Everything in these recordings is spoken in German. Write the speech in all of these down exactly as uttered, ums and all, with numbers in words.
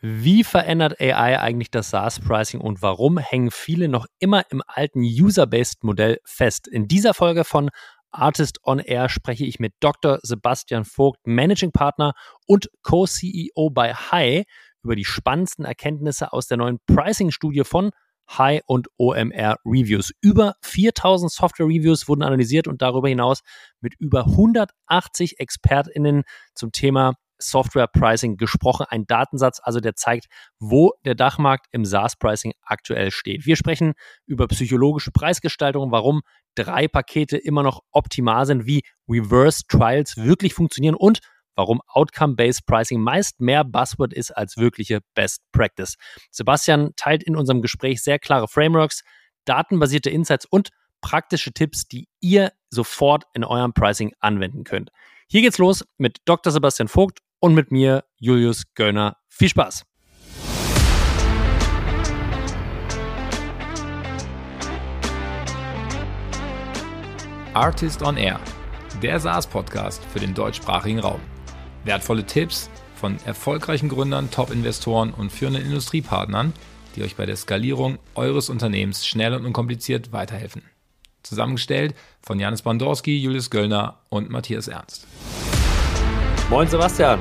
Wie verändert A I eigentlich das SaaS-Pricing und warum hängen viele noch immer im alten User-Based-Modell fest? In dieser Folge von Artist on Air spreche ich mit Doktor Sebastian Vogt, Managing Partner und Co-C E O bei Hai, über die spannendsten Erkenntnisse aus der neuen Pricing-Studie von Hai und O M R Reviews. Über viertausend Software-Reviews wurden analysiert und darüber hinaus mit über hundertachtzig ExpertInnen zum Thema Software Pricing gesprochen. Ein Datensatz, also der zeigt, wo der Dachmarkt im SaaS-Pricing aktuell steht. Wir sprechen über psychologische Preisgestaltung, warum drei Pakete immer noch optimal sind, wie Reverse Trials wirklich funktionieren und warum Outcome-Based Pricing meist mehr Buzzword ist als wirkliche Best Practice. Sebastian teilt in unserem Gespräch sehr klare Frameworks, datenbasierte Insights und praktische Tipps, die ihr sofort in eurem Pricing anwenden könnt. Hier geht's los mit Doktor Sebastian Vogt und mit mir, Julius Göllner. Viel Spaß! Artist on Air, der SaaS-Podcast für den deutschsprachigen Raum. Wertvolle Tipps von erfolgreichen Gründern, Top-Investoren und führenden Industriepartnern, die euch bei der Skalierung eures Unternehmens schnell und unkompliziert weiterhelfen. Zusammengestellt von Janis Bandorski, Julius Göllner und Matthias Ernst. Moin Sebastian.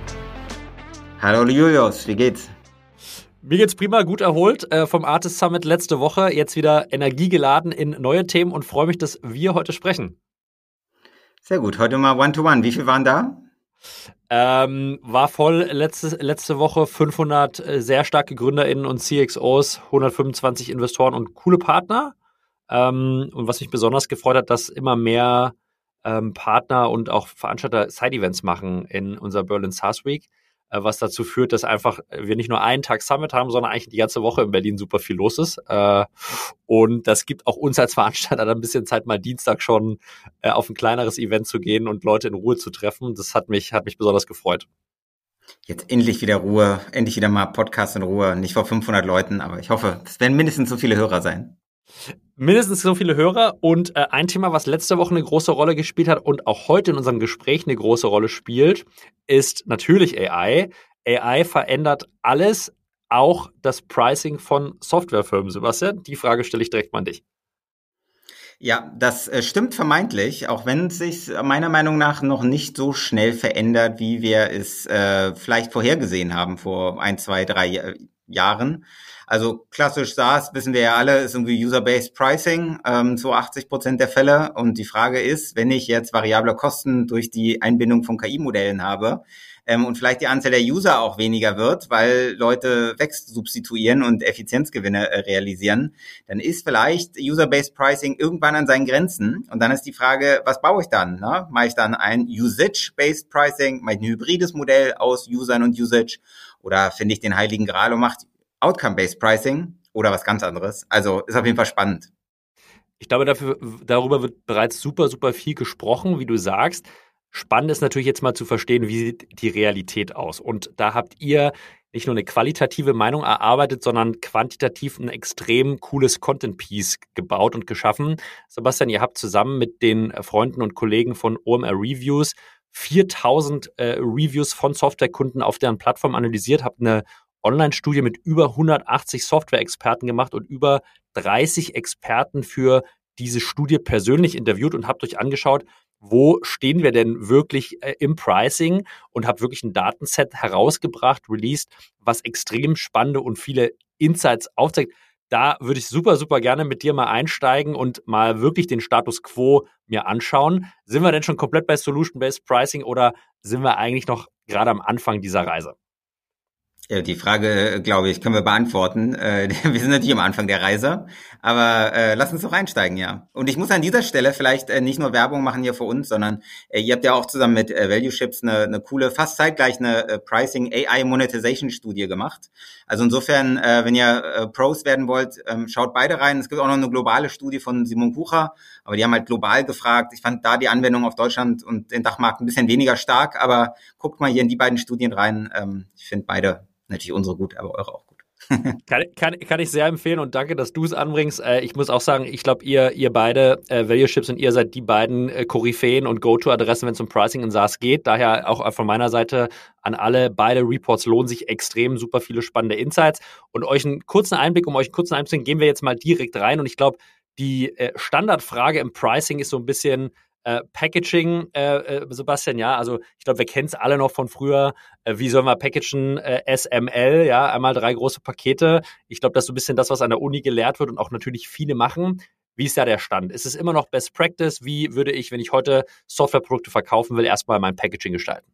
Hallo Julius, wie geht's? Mir geht's prima, gut erholt äh, vom Artist Summit letzte Woche. Jetzt wieder energiegeladen in neue Themen und freue mich, dass wir heute sprechen. Sehr gut, heute mal One-to-One. Wie viele waren da? Ähm, war voll letzte, letzte Woche, fünfhundert äh, sehr starke GründerInnen und C X Os, hundertfünfundzwanzig Investoren und coole Partner. Ähm, und was mich besonders gefreut hat, dass immer mehr ähm, Partner und auch Veranstalter Side-Events machen in unserer Berlin SaaS Week, äh, was dazu führt, dass einfach wir nicht nur einen Tag Summit haben, sondern eigentlich die ganze Woche in Berlin super viel los ist. Äh, und das gibt auch uns als Veranstalter dann ein bisschen Zeit, mal Dienstag schon äh, auf ein kleineres Event zu gehen und Leute in Ruhe zu treffen. Das hat mich, hat mich besonders gefreut. Jetzt endlich wieder Ruhe, endlich wieder mal Podcast in Ruhe. Nicht vor fünfhundert Leuten, aber ich hoffe, es werden mindestens so viele Hörer sein. Mindestens so viele Hörer und äh, ein Thema, was letzte Woche eine große Rolle gespielt hat und auch heute in unserem Gespräch eine große Rolle spielt, ist natürlich A I. A I verändert alles, auch das Pricing von Softwarefirmen. Sebastian, die Frage stelle ich direkt mal an dich. Ja, das äh, stimmt vermeintlich, auch wenn es sich meiner Meinung nach noch nicht so schnell verändert, wie wir es äh, vielleicht vorhergesehen haben vor ein, zwei, drei Jahr- Jahren. Also klassisch SaaS, wissen wir ja alle, ist irgendwie User-Based Pricing, ähm, zu achtzig Prozent der Fälle. Und die Frage ist, wenn ich jetzt variable Kosten durch die Einbindung von K I-Modellen habe ähm, und vielleicht die Anzahl der User auch weniger wird, weil Leute wegsubstituieren und Effizienzgewinne äh, realisieren, dann ist vielleicht User-Based Pricing irgendwann an seinen Grenzen. Und dann ist die Frage, was baue ich dann? Ne? Mache ich dann ein Usage-Based Pricing, mache ich ein hybrides Modell aus Usern und Usage oder finde ich den heiligen Gral und mache Outcome-Based Pricing oder was ganz anderes. Also ist auf jeden Fall spannend. Ich glaube, dafür, darüber wird bereits super, super viel gesprochen, wie du sagst. Spannend ist natürlich jetzt mal zu verstehen, wie sieht die Realität aus. Und da habt ihr nicht nur eine qualitative Meinung erarbeitet, sondern quantitativ ein extrem cooles Content-Piece gebaut und geschaffen. Sebastian, ihr habt zusammen mit den Freunden und Kollegen von O M R Reviews viertausend äh, Reviews von Softwarekunden auf deren Plattform analysiert, habt eine Online-Studie mit über hundertachtzig Software-Experten gemacht und über dreißig Experten für diese Studie persönlich interviewt und habt euch angeschaut, wo stehen wir denn wirklich äh, im Pricing und habt wirklich ein Datenset herausgebracht, released, was extrem spannende und viele Insights aufzeigt. Da würde ich super, super gerne mit dir mal einsteigen und mal wirklich den Status Quo mir anschauen. Sind wir denn schon komplett bei Solution-Based Pricing oder sind wir eigentlich noch gerade am Anfang dieser Reise? Ja, die Frage, glaube ich, können wir beantworten. Äh, wir sind natürlich am Anfang der Reise, aber äh, lass uns doch einsteigen, ja. Und ich muss an dieser Stelle vielleicht äh, nicht nur Werbung machen hier für uns, sondern äh, ihr habt ja auch zusammen mit äh, ValueShips eine, eine coole, fast zeitgleich eine äh, Pricing A I Monetization Studie gemacht. Also insofern, äh, wenn ihr äh, Pros werden wollt, ähm, schaut beide rein. Es gibt auch noch eine globale Studie von Simon Kucher, aber die haben halt global gefragt. Ich fand da die Anwendung auf Deutschland und den Dachmarkt ein bisschen weniger stark, aber guckt mal hier in die beiden Studien rein. Ähm, ich finde beide natürlich unsere gut, aber eure auch gut. Kann, kann, kann ich sehr empfehlen und danke, dass du es anbringst. Äh, ich muss auch sagen, ich glaube, ihr, ihr beide, äh, Valueships und ihr seid die beiden äh, Koryphäen und Go-To-Adressen, wenn es um Pricing in SaaS geht. Daher auch von meiner Seite an alle, beide Reports lohnen sich extrem, super viele spannende Insights. Und euch einen kurzen Einblick, um euch einen kurzen Einblick zu geben, gehen wir jetzt mal direkt rein. Und ich glaube, die äh, Standardfrage im Pricing ist so ein bisschen Äh, Packaging, äh, äh, Sebastian, ja, also ich glaube, wir kennen es alle noch von früher, äh, wie sollen wir packagen, äh, S M L, ja, einmal drei große Pakete. Ich glaube, das ist so ein bisschen das, was an der Uni gelehrt wird und auch natürlich viele machen. Wie ist da der Stand? Ist es immer noch Best Practice? Wie würde ich, wenn ich heute Softwareprodukte verkaufen will, erstmal mein Packaging gestalten?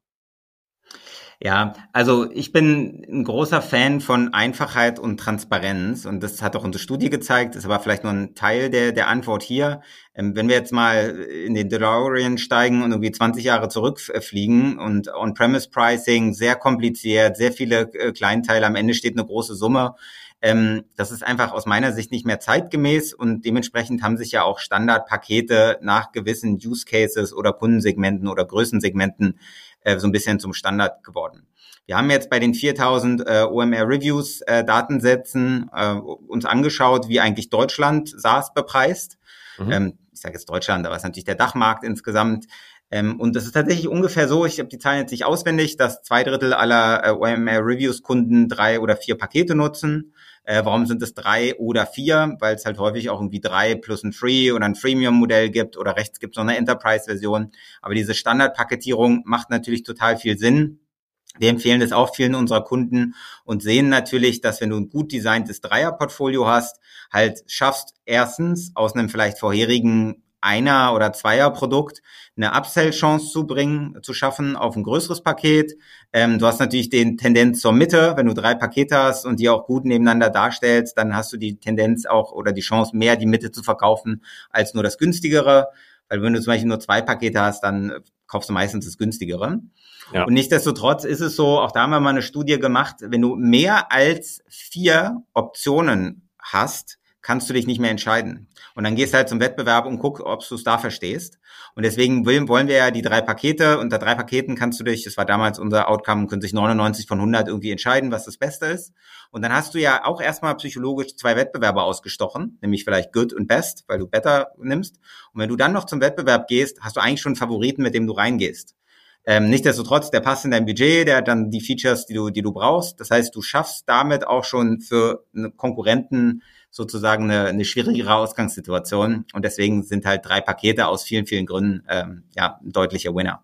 Ja, also ich bin ein großer Fan von Einfachheit und Transparenz und das hat auch unsere Studie gezeigt, ist aber vielleicht nur ein Teil der, der Antwort hier. Ähm, wenn wir jetzt mal in den DeLorean steigen und irgendwie zwanzig Jahre zurückfliegen und On-Premise-Pricing, sehr kompliziert, sehr viele äh, Kleinteile, am Ende steht eine große Summe. Ähm, das ist einfach aus meiner Sicht nicht mehr zeitgemäß und dementsprechend haben sich ja auch Standardpakete nach gewissen Use Cases oder Kundensegmenten oder Größensegmenten so ein bisschen zum Standard geworden. Wir haben jetzt bei den viertausend äh, O M R-Reviews äh, Datensätzen äh, uns angeschaut, wie eigentlich Deutschland SaaS bepreist. Mhm. Ähm, ich sage jetzt Deutschland, aber es ist natürlich der Dachmarkt insgesamt. Ähm, und das ist tatsächlich ungefähr so, ich habe die Zahlen jetzt nicht auswendig, dass zwei Drittel aller äh, O M R-Reviews-Kunden drei oder vier Pakete nutzen. Äh, warum sind es drei oder vier? Weil es halt häufig auch irgendwie drei plus ein Free oder ein Freemium-Modell gibt oder rechts gibt es noch eine Enterprise-Version. Aber diese Standardpaketierung macht natürlich total viel Sinn. Wir empfehlen das auch vielen unserer Kunden und sehen natürlich, dass wenn du ein gut designtes Dreier-Portfolio hast, halt schaffst erstens aus einem vielleicht vorherigen Einer- oder Zweier-Produkt eine Upsell-Chance zu bringen, zu schaffen auf ein größeres Paket. Ähm, du hast natürlich den Tendenz zur Mitte. Wenn du drei Pakete hast und die auch gut nebeneinander darstellst, dann hast du die Tendenz auch oder die Chance, mehr die Mitte zu verkaufen als nur das günstigere. Weil wenn du zum Beispiel nur zwei Pakete hast, dann kaufst du meistens das günstigere. Ja. Und nichtsdestotrotz ist es so, auch da haben wir mal eine Studie gemacht, wenn du mehr als vier Optionen hast, kannst du dich nicht mehr entscheiden. Und dann gehst du halt zum Wettbewerb und guck, ob du es da verstehst. Und deswegen wollen wir ja die drei Pakete. Unter drei Paketen kannst du dich, das war damals unser Outcome, können sich neunundneunzig von hundert irgendwie entscheiden, was das Beste ist. Und dann hast du ja auch erstmal psychologisch zwei Wettbewerber ausgestochen, nämlich vielleicht Good und Best, weil du Better nimmst. Und wenn du dann noch zum Wettbewerb gehst, hast du eigentlich schon einen Favoriten, mit dem du reingehst. Ähm, nichtsdestotrotz, der passt in dein Budget, der hat dann die Features, die du, die du brauchst. Das heißt, du schaffst damit auch schon für einen Konkurrenten sozusagen eine, eine schwierigere Ausgangssituation. Und deswegen sind halt drei Pakete aus vielen, vielen Gründen ähm, ja, ein deutlicher Winner.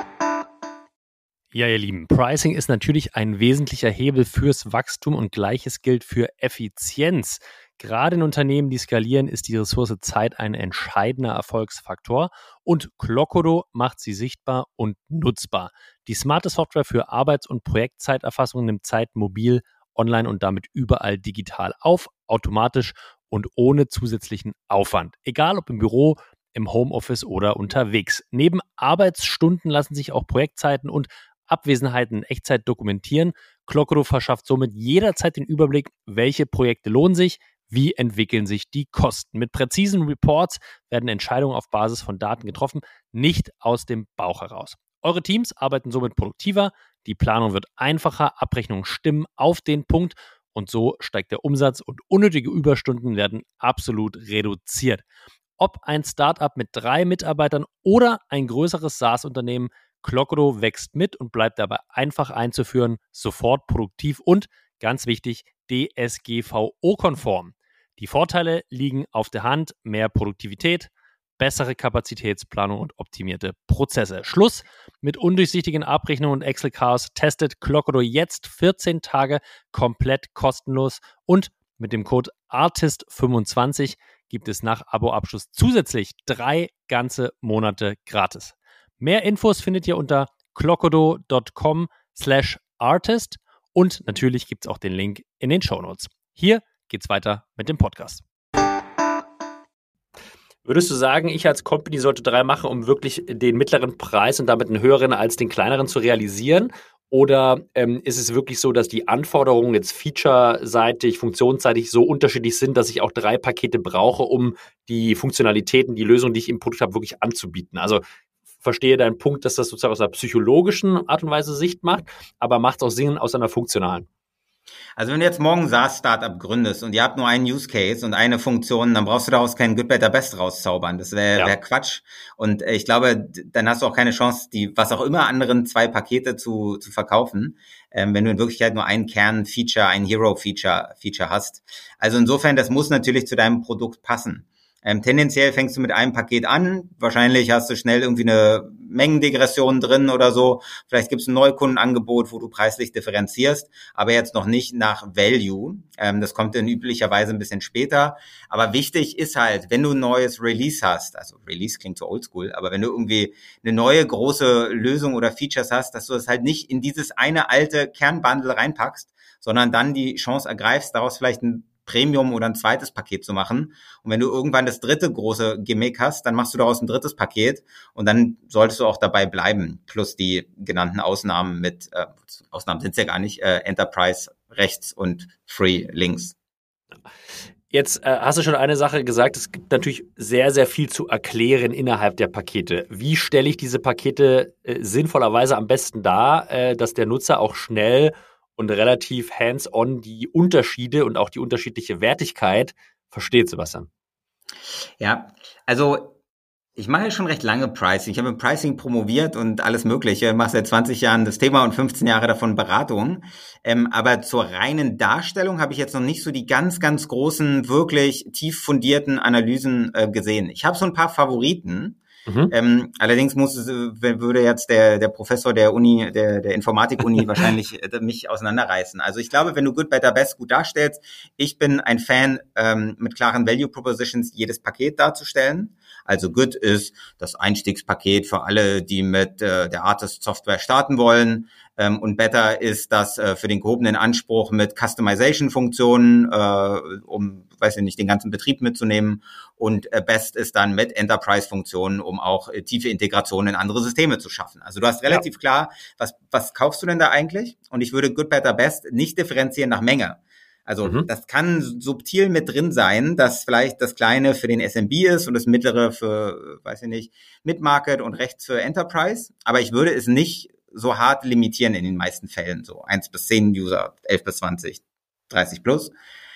Ja, ihr Lieben, Pricing ist natürlich ein wesentlicher Hebel fürs Wachstum und Gleiches gilt für Effizienz. Gerade in Unternehmen, die skalieren, ist die Ressource Zeit ein entscheidender Erfolgsfaktor und Clocoro macht sie sichtbar und nutzbar. Die smarte Software für Arbeits- und Projektzeiterfassung nimmt Zeit mobil, online und damit überall digital auf, automatisch und ohne zusätzlichen Aufwand. Egal ob im Büro, im Homeoffice oder unterwegs. Neben Arbeitsstunden lassen sich auch Projektzeiten und Abwesenheiten in Echtzeit dokumentieren. Clocoro verschafft somit jederzeit den Überblick, welche Projekte lohnen sich, wie entwickeln sich die Kosten. Mit präzisen Reports werden Entscheidungen auf Basis von Daten getroffen, nicht aus dem Bauch heraus. Eure Teams arbeiten somit produktiver, die Planung wird einfacher, Abrechnungen stimmen auf den Punkt und so steigt der Umsatz und unnötige Überstunden werden absolut reduziert. Ob ein Startup mit drei Mitarbeitern oder ein größeres SaaS-Unternehmen, Clocoro wächst mit und bleibt dabei einfach einzuführen, sofort produktiv und, ganz wichtig, D S G V O-konform. Die Vorteile liegen auf der Hand, mehr Produktivität, bessere Kapazitätsplanung und optimierte Prozesse. Schluss mit undurchsichtigen Abrechnungen und Excel-Chaos. Testet Clocoro jetzt vierzehn Tage komplett kostenlos und mit dem Code Artist fünfundzwanzig gibt es nach Abo-Abschluss zusätzlich drei ganze Monate gratis. Mehr Infos findet ihr unter clocoro.com slash artist und natürlich gibt es auch den Link in den Shownotes. Hier geht's weiter mit dem Podcast. Würdest du sagen, ich als Company sollte drei machen, um wirklich den mittleren Preis und damit einen höheren als den kleineren zu realisieren? Oder ähm, ist es wirklich so, dass die Anforderungen jetzt featureseitig, funktionsseitig so unterschiedlich sind, dass ich auch drei Pakete brauche, um die Funktionalitäten, die Lösung, die ich im Produkt habe, wirklich anzubieten? Also verstehe deinen Punkt, dass das sozusagen aus einer psychologischen Art und Weise Sicht macht, aber macht es auch Sinn aus einer funktionalen? Also wenn du jetzt morgen ein SaaS-Startup gründest und ihr habt nur einen Use Case und eine Funktion, dann brauchst du daraus keinen Good, Better, Best rauszaubern. Das wäre Ja. wär Quatsch. Und äh, ich glaube, dann hast du auch keine Chance, die, was auch immer, anderen zwei Pakete zu, zu verkaufen, ähm, wenn du in Wirklichkeit nur ein Kern-Feature, ein Hero-Feature Feature hast. Also insofern, das muss natürlich zu deinem Produkt passen. Ähm, tendenziell fängst du mit einem Paket an, wahrscheinlich hast du schnell irgendwie eine Mengendegression drin oder so, vielleicht gibt es ein Neukundenangebot, wo du preislich differenzierst, aber jetzt noch nicht nach Value, ähm, das kommt dann üblicherweise ein bisschen später, aber wichtig ist halt, wenn du ein neues Release hast, also Release klingt so oldschool, aber wenn du irgendwie eine neue große Lösung oder Features hast, dass du das halt nicht in dieses eine alte Kernbundle reinpackst, sondern dann die Chance ergreifst, daraus vielleicht ein Premium oder ein zweites Paket zu machen. Und wenn du irgendwann das dritte große Gimmick hast, dann machst du daraus ein drittes Paket und dann solltest du auch dabei bleiben. Plus die genannten Ausnahmen mit, äh, Ausnahmen sind es ja gar nicht, äh, Enterprise rechts und Free links. Jetzt äh, hast du schon eine Sache gesagt, es gibt natürlich sehr, sehr viel zu erklären innerhalb der Pakete. Wie stelle ich diese Pakete äh, sinnvollerweise am besten dar, äh, dass der Nutzer auch schnell und relativ hands-on die Unterschiede und auch die unterschiedliche Wertigkeit versteht, Sebastian? Ja, also ich mache ja schon recht lange Pricing. Ich habe im Pricing promoviert und alles Mögliche. Ich mache seit zwanzig Jahren das Thema und fünfzehn Jahre davon Beratung. Ähm, aber zur reinen Darstellung habe ich jetzt noch nicht so die ganz, ganz großen, wirklich tief fundierten Analysen äh, gesehen. Ich habe so ein paar Favoriten. Mhm. Ähm, allerdings muss würde jetzt der der Professor der Uni, der der Informatik-Uni wahrscheinlich äh, mich auseinanderreißen. Also ich glaube, wenn du Good, Better, Best gut darstellst, ich bin ein Fan, ähm, mit klaren Value Propositions jedes Paket darzustellen. Also Good ist das Einstiegspaket für alle, die mit äh, der Artist Software starten wollen. Ähm, und Better ist das äh, für den gehobenen Anspruch mit Customization-Funktionen, äh, um, weiß ich nicht, den ganzen Betrieb mitzunehmen. Und äh, Best ist dann mit Enterprise-Funktionen, um auch äh, tiefe Integrationen in andere Systeme zu schaffen. Also du hast relativ ja. klar, was, was kaufst du denn da eigentlich? Und ich würde Good, Better, Best nicht differenzieren nach Menge. Also mhm. das kann subtil mit drin sein, dass vielleicht das Kleine für den S M B ist und das Mittlere für, weiß ich nicht, Mid-Market und rechts für Enterprise. Aber ich würde es nicht so hart limitieren in den meisten Fällen, so eins bis zehn User, elf bis zwanzig, dreißig plus,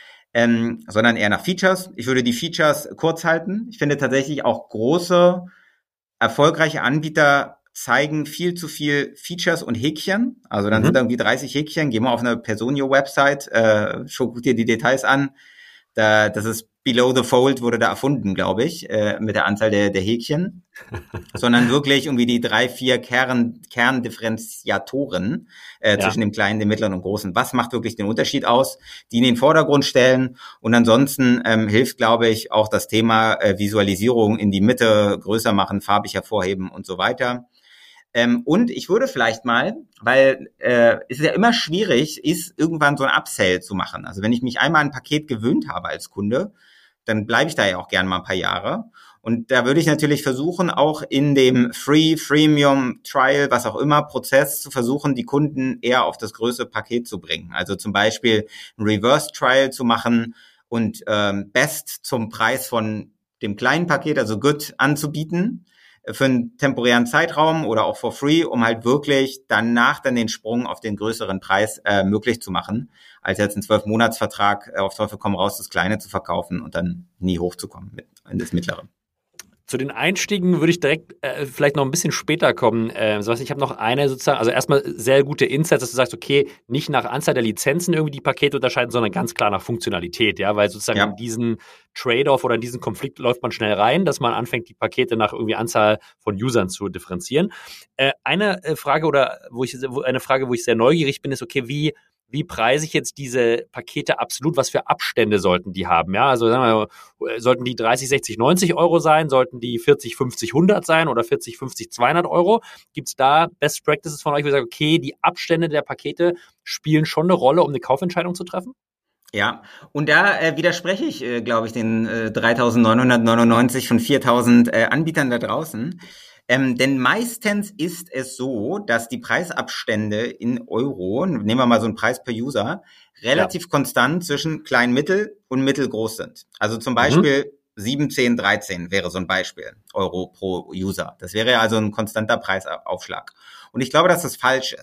ähm, sondern eher nach Features. Ich würde die Features kurz halten. Ich finde tatsächlich auch große, erfolgreiche Anbieter zeigen viel zu viel Features und Häkchen. Also dann mhm. sind da irgendwie dreißig Häkchen. Geh mal auf eine Personio-Website, äh, schau dir die Details an. Da, das ist Below the Fold wurde da erfunden, glaube ich, äh, mit der Anzahl der, der Häkchen. Sondern wirklich irgendwie die drei, vier Kern, Kerndifferenziatoren äh, ja. zwischen dem Kleinen, dem Mittleren und Großen. Was macht wirklich den Unterschied aus? Die in den Vordergrund stellen. Und ansonsten ähm, hilft, glaube ich, auch das Thema äh, Visualisierung in die Mitte größer machen, farbig hervorheben und so weiter. Ähm, und ich würde vielleicht mal, weil äh, es ist ja immer schwierig, ist irgendwann so ein Upsell zu machen. Also wenn ich mich einmal an ein Paket gewöhnt habe als Kunde, dann bleibe ich da ja auch gerne mal ein paar Jahre. Und da würde ich natürlich versuchen, auch in dem Free, Freemium, Trial, was auch immer, Prozess zu versuchen, die Kunden eher auf das größere Paket zu bringen. Also zum Beispiel ein Reverse-Trial zu machen und ähm, Best zum Preis von dem kleinen Paket, also Good, anzubieten für einen temporären Zeitraum oder auch for free, um halt wirklich danach dann den Sprung auf den größeren Preis äh, möglich zu machen, als jetzt einen zwölf-Monats-Vertrag äh, auf Teufel komm raus, das Kleine zu verkaufen und dann nie hochzukommen mit, in das Mittlere. Zu den Einstiegen würde ich direkt äh, vielleicht noch ein bisschen später kommen. Äh, so was, ich habe noch eine sozusagen, also erstmal sehr gute Insights, dass du sagst, okay, nicht nach Anzahl der Lizenzen irgendwie die Pakete unterscheiden, sondern ganz klar nach Funktionalität, ja, weil sozusagen ja. in diesen Trade-off oder in diesen Konflikt läuft man schnell rein, dass man anfängt, die Pakete nach irgendwie Anzahl von Usern zu differenzieren. Äh, eine äh, Frage oder wo ich wo, eine Frage, wo ich sehr neugierig bin, ist, okay, wie Wie preise ich jetzt diese Pakete absolut? Was für Abstände sollten die haben? Ja, also sagen wir mal, sollten die dreißig, sechzig, neunzig Euro sein? Sollten die vierzig, fünfzig, hundert sein oder vierzig, fünfzig, zweihundert Euro? Gibt es da Best Practices von euch, wo ihr sagt, okay, die Abstände der Pakete spielen schon eine Rolle, um eine Kaufentscheidung zu treffen? Ja, und da äh, widerspreche ich, äh, glaube ich, den äh, dreitausendneunhundertneunundneunzig von viertausend äh, Anbietern da draußen. Ähm, denn meistens ist es so, dass die Preisabstände in Euro, nehmen wir mal so einen Preis per User, relativ ja. konstant zwischen klein, mittel und mittelgroß sind. Also zum Beispiel mhm. sieben, zehn, dreizehn wäre so ein Beispiel, Euro pro User. Das wäre also ein konstanter Preisaufschlag. Und ich glaube, dass das falsch ist.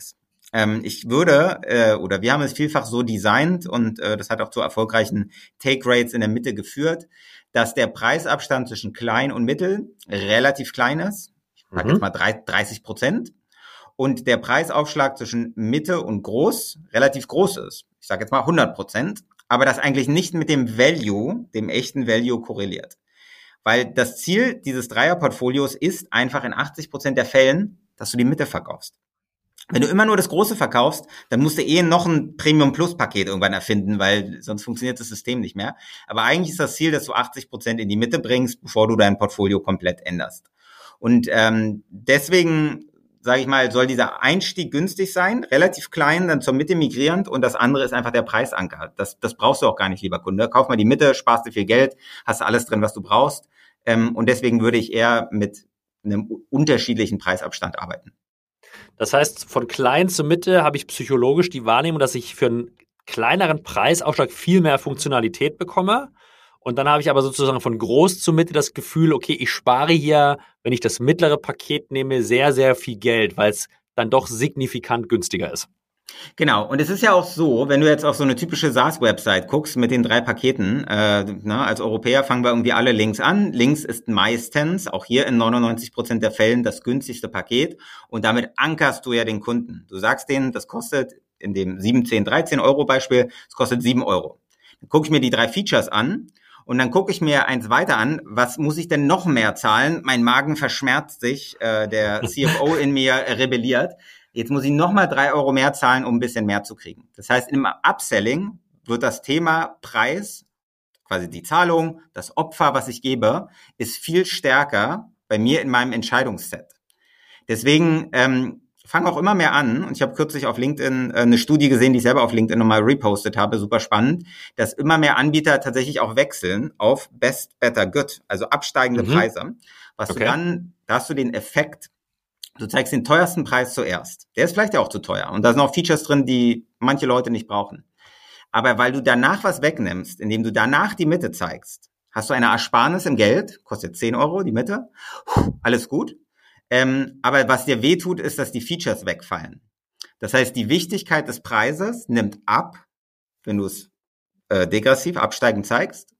Ähm, ich würde, äh, oder wir haben es vielfach so designt und äh, das hat auch zu erfolgreichen Take-Rates in der Mitte geführt, dass der Preisabstand zwischen klein und mittel relativ klein ist. Ich sage Mhm. jetzt mal dreißig Prozent. Und der Preisaufschlag zwischen Mitte und groß relativ groß ist. Ich sage jetzt mal hundert Prozent. Aber das eigentlich nicht mit dem Value, dem echten Value korreliert. Weil das Ziel dieses Dreierportfolios ist einfach in achtzig Prozent der Fällen, dass du die Mitte verkaufst. Wenn du immer nur das Große verkaufst, dann musst du eh noch ein Premium-Plus-Paket irgendwann erfinden, weil sonst funktioniert das System nicht mehr. Aber eigentlich ist das Ziel, dass du achtzig Prozent in die Mitte bringst, bevor du dein Portfolio komplett änderst. Und ähm, deswegen, sage ich mal, soll dieser Einstieg günstig sein, relativ klein, dann zur Mitte migrierend und das andere ist einfach der Preisanker. Das, das brauchst du auch gar nicht, lieber Kunde. Kauf mal die Mitte, sparst dir viel Geld, hast alles drin, was du brauchst. Ähm, und deswegen würde ich eher mit einem unterschiedlichen Preisabstand arbeiten. Das heißt, von klein zur Mitte habe ich psychologisch die Wahrnehmung, dass ich für einen kleineren Preisaufschlag viel mehr Funktionalität bekomme. Und dann habe ich aber sozusagen von groß zur Mitte das Gefühl, okay, ich spare hier, wenn ich das mittlere Paket nehme, sehr, sehr viel Geld, weil es dann doch signifikant günstiger ist. Genau, und es ist ja auch so, wenn du jetzt auf so eine typische SaaS-Website guckst mit den drei Paketen, äh, na, als Europäer fangen wir irgendwie alle links an. Links ist meistens, auch hier in neunundneunzig Prozent der Fällen, das günstigste Paket und damit ankerst du ja den Kunden. Du sagst denen, das kostet in dem sieben, zehn, dreizehn Euro Beispiel, es kostet sieben Euro. Dann gucke ich mir die drei Features an und dann gucke ich mir eins weiter an, was muss ich denn noch mehr zahlen? Mein Magen verschmerzt sich, äh, der C F O in mir rebelliert. Jetzt muss ich nochmal drei Euro mehr zahlen, um ein bisschen mehr zu kriegen. Das heißt, im Upselling wird das Thema Preis, quasi die Zahlung, das Opfer, was ich gebe, ist viel stärker bei mir in meinem Entscheidungsset. Deswegen ähm, fange auch immer mehr an, und ich habe kürzlich auf LinkedIn äh, eine Studie gesehen, die ich selber auf LinkedIn nochmal repostet habe, super spannend, dass immer mehr Anbieter tatsächlich auch wechseln auf Best, Better, Good, also absteigende mhm. Preise. Was okay. du dann, da hast du den Effekt, du zeigst den teuersten Preis zuerst. Der ist vielleicht ja auch zu teuer. Und da sind auch Features drin, die manche Leute nicht brauchen. Aber weil du danach was wegnimmst, indem du danach die Mitte zeigst, hast du eine Ersparnis im Geld, kostet zehn Euro die Mitte, alles gut. Ähm, aber was dir wehtut, ist, dass die Features wegfallen. Das heißt, die Wichtigkeit des Preises nimmt ab, wenn du es äh, degressiv absteigend zeigst.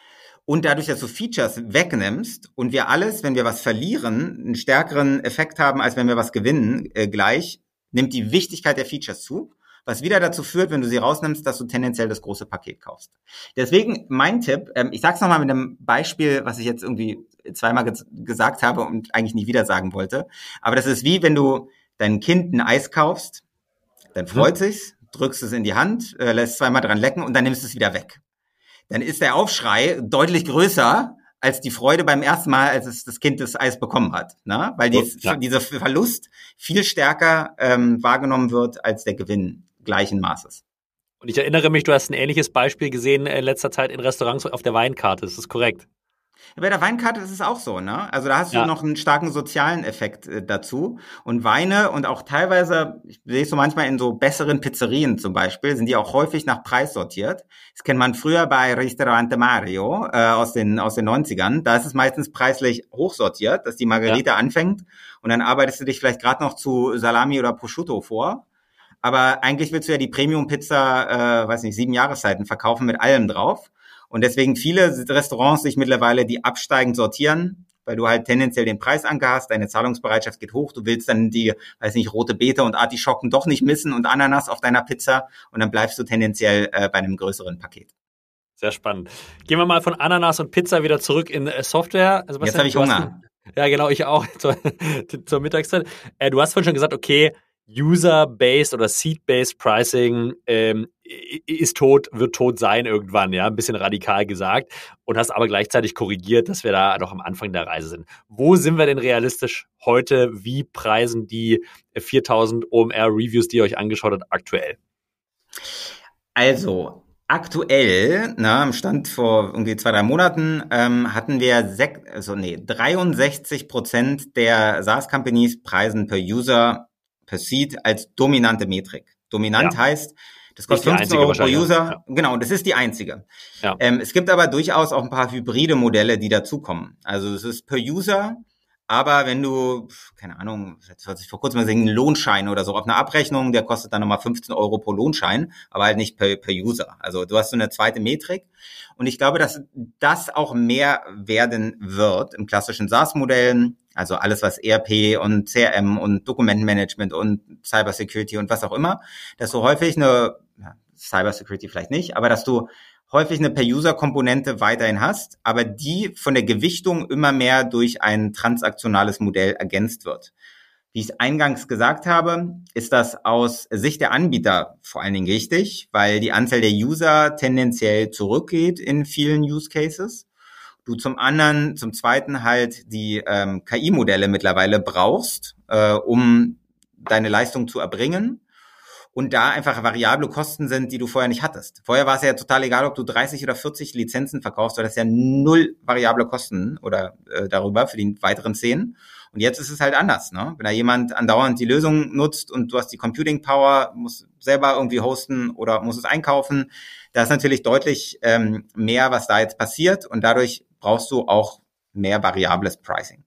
Und dadurch, dass du Features wegnimmst und wir alles, wenn wir was verlieren, einen stärkeren Effekt haben, als wenn wir was gewinnen, äh, gleich, nimmt die Wichtigkeit der Features zu, was wieder dazu führt, wenn du sie rausnimmst, dass du tendenziell das große Paket kaufst. Deswegen mein Tipp, ähm, ich sag's nochmal mit einem Beispiel, was ich jetzt irgendwie zweimal ge- gesagt habe und eigentlich nie wieder sagen wollte. Aber das ist wie, wenn du deinem Kind ein Eis kaufst, dann freut hm. sich's, drückst es in die Hand, äh, lässt zweimal dran lecken und dann nimmst du es wieder weg. Dann ist der Aufschrei deutlich größer als die Freude beim ersten Mal, als es das Kind das Eis bekommen hat, ne? Weil dies, ja. dieser Verlust viel stärker ähm, wahrgenommen wird als der Gewinn gleichen Maßes. Und ich erinnere mich, du hast ein ähnliches Beispiel gesehen in letzter Zeit in Restaurants auf der Weinkarte. Ist das korrekt? Bei der Weinkarte ist es auch so, ne? Also da hast du ja. noch einen starken sozialen Effekt äh, dazu. Und Weine und auch teilweise, ich sehe es so manchmal in so besseren Pizzerien zum Beispiel, sind die auch häufig nach Preis sortiert. Das kennt man früher bei Ristorante Mario äh, aus den aus den neunzigern. Da ist es meistens preislich hochsortiert, dass die Margarita ja. anfängt und dann arbeitest du dich vielleicht gerade noch zu Salami oder Prosciutto vor. Aber eigentlich willst du ja die Premium-Pizza, äh, weiß nicht, sieben Jahreszeiten verkaufen mit allem drauf. Und deswegen viele Restaurants sich mittlerweile die absteigend sortieren, weil du halt tendenziell den Preisanker hast, deine Zahlungsbereitschaft geht hoch, du willst dann die, weiß nicht, rote Beete und Artischocken doch nicht missen und Ananas auf deiner Pizza und dann bleibst du tendenziell äh, bei einem größeren Paket. Sehr spannend. Gehen wir mal von Ananas und Pizza wieder zurück in äh, Software. Also, jetzt habe ich Hunger. Hast, ja, genau, ich auch zur, zur Mittagszeit. Äh, du hast vorhin schon gesagt, okay, User-based oder Seat-based Pricing ähm, ist tot, wird tot sein irgendwann, ja, ein bisschen radikal gesagt und hast aber gleichzeitig korrigiert, dass wir da noch am Anfang der Reise sind. Wo sind wir denn realistisch heute? Wie preisen die viertausend O M R-Reviews, die ihr euch angeschaut habt, aktuell? Also, aktuell, na, im Stand vor irgendwie zwei, drei Monaten, ähm, hatten wir sech, also nee, dreiundsechzig Prozent der SaaS-Companies preisen per User per Seat als dominante Metrik. Dominant ja. heißt, das kostet fünfzehn Euro pro User. Ja. Genau, das ist die einzige. Ja. Ähm, es gibt aber durchaus auch ein paar hybride Modelle, die dazukommen. Also es ist per User Aber wenn du, keine Ahnung, das hatte ich vor kurzem mal gesehen, einen Lohnschein oder so auf einer Abrechnung, der kostet dann nochmal fünfzehn Euro pro Lohnschein, aber halt nicht per, per User. Also du hast so eine zweite Metrik. Und ich glaube, dass das auch mehr werden wird im klassischen SaaS-Modellen. Also alles, was E R P und C R M und Dokumentenmanagement und Cybersecurity und was auch immer, dass du häufig eine, ja, Cybersecurity vielleicht nicht, aber dass du häufig eine Per-User-Komponente weiterhin hast, aber die von der Gewichtung immer mehr durch ein transaktionales Modell ergänzt wird. Wie ich es eingangs gesagt habe, ist das aus Sicht der Anbieter vor allen Dingen richtig, weil die Anzahl der User tendenziell zurückgeht in vielen Use Cases. Du zum anderen, zum zweiten halt die ähm, K I-Modelle mittlerweile brauchst, äh, um deine Leistung zu erbringen. Und da einfach variable Kosten sind, die du vorher nicht hattest. Vorher war es ja total egal, ob du dreißig oder vierzig Lizenzen verkaufst, weil das ja null variable Kosten oder äh, darüber für die weiteren zehn. Und jetzt ist es halt anders, ne? Wenn da jemand andauernd die Lösung nutzt und du hast die Computing Power, musst selber irgendwie hosten oder musst es einkaufen, da ist natürlich deutlich ähm, mehr, was da jetzt passiert. Und dadurch brauchst du auch mehr variables Pricing.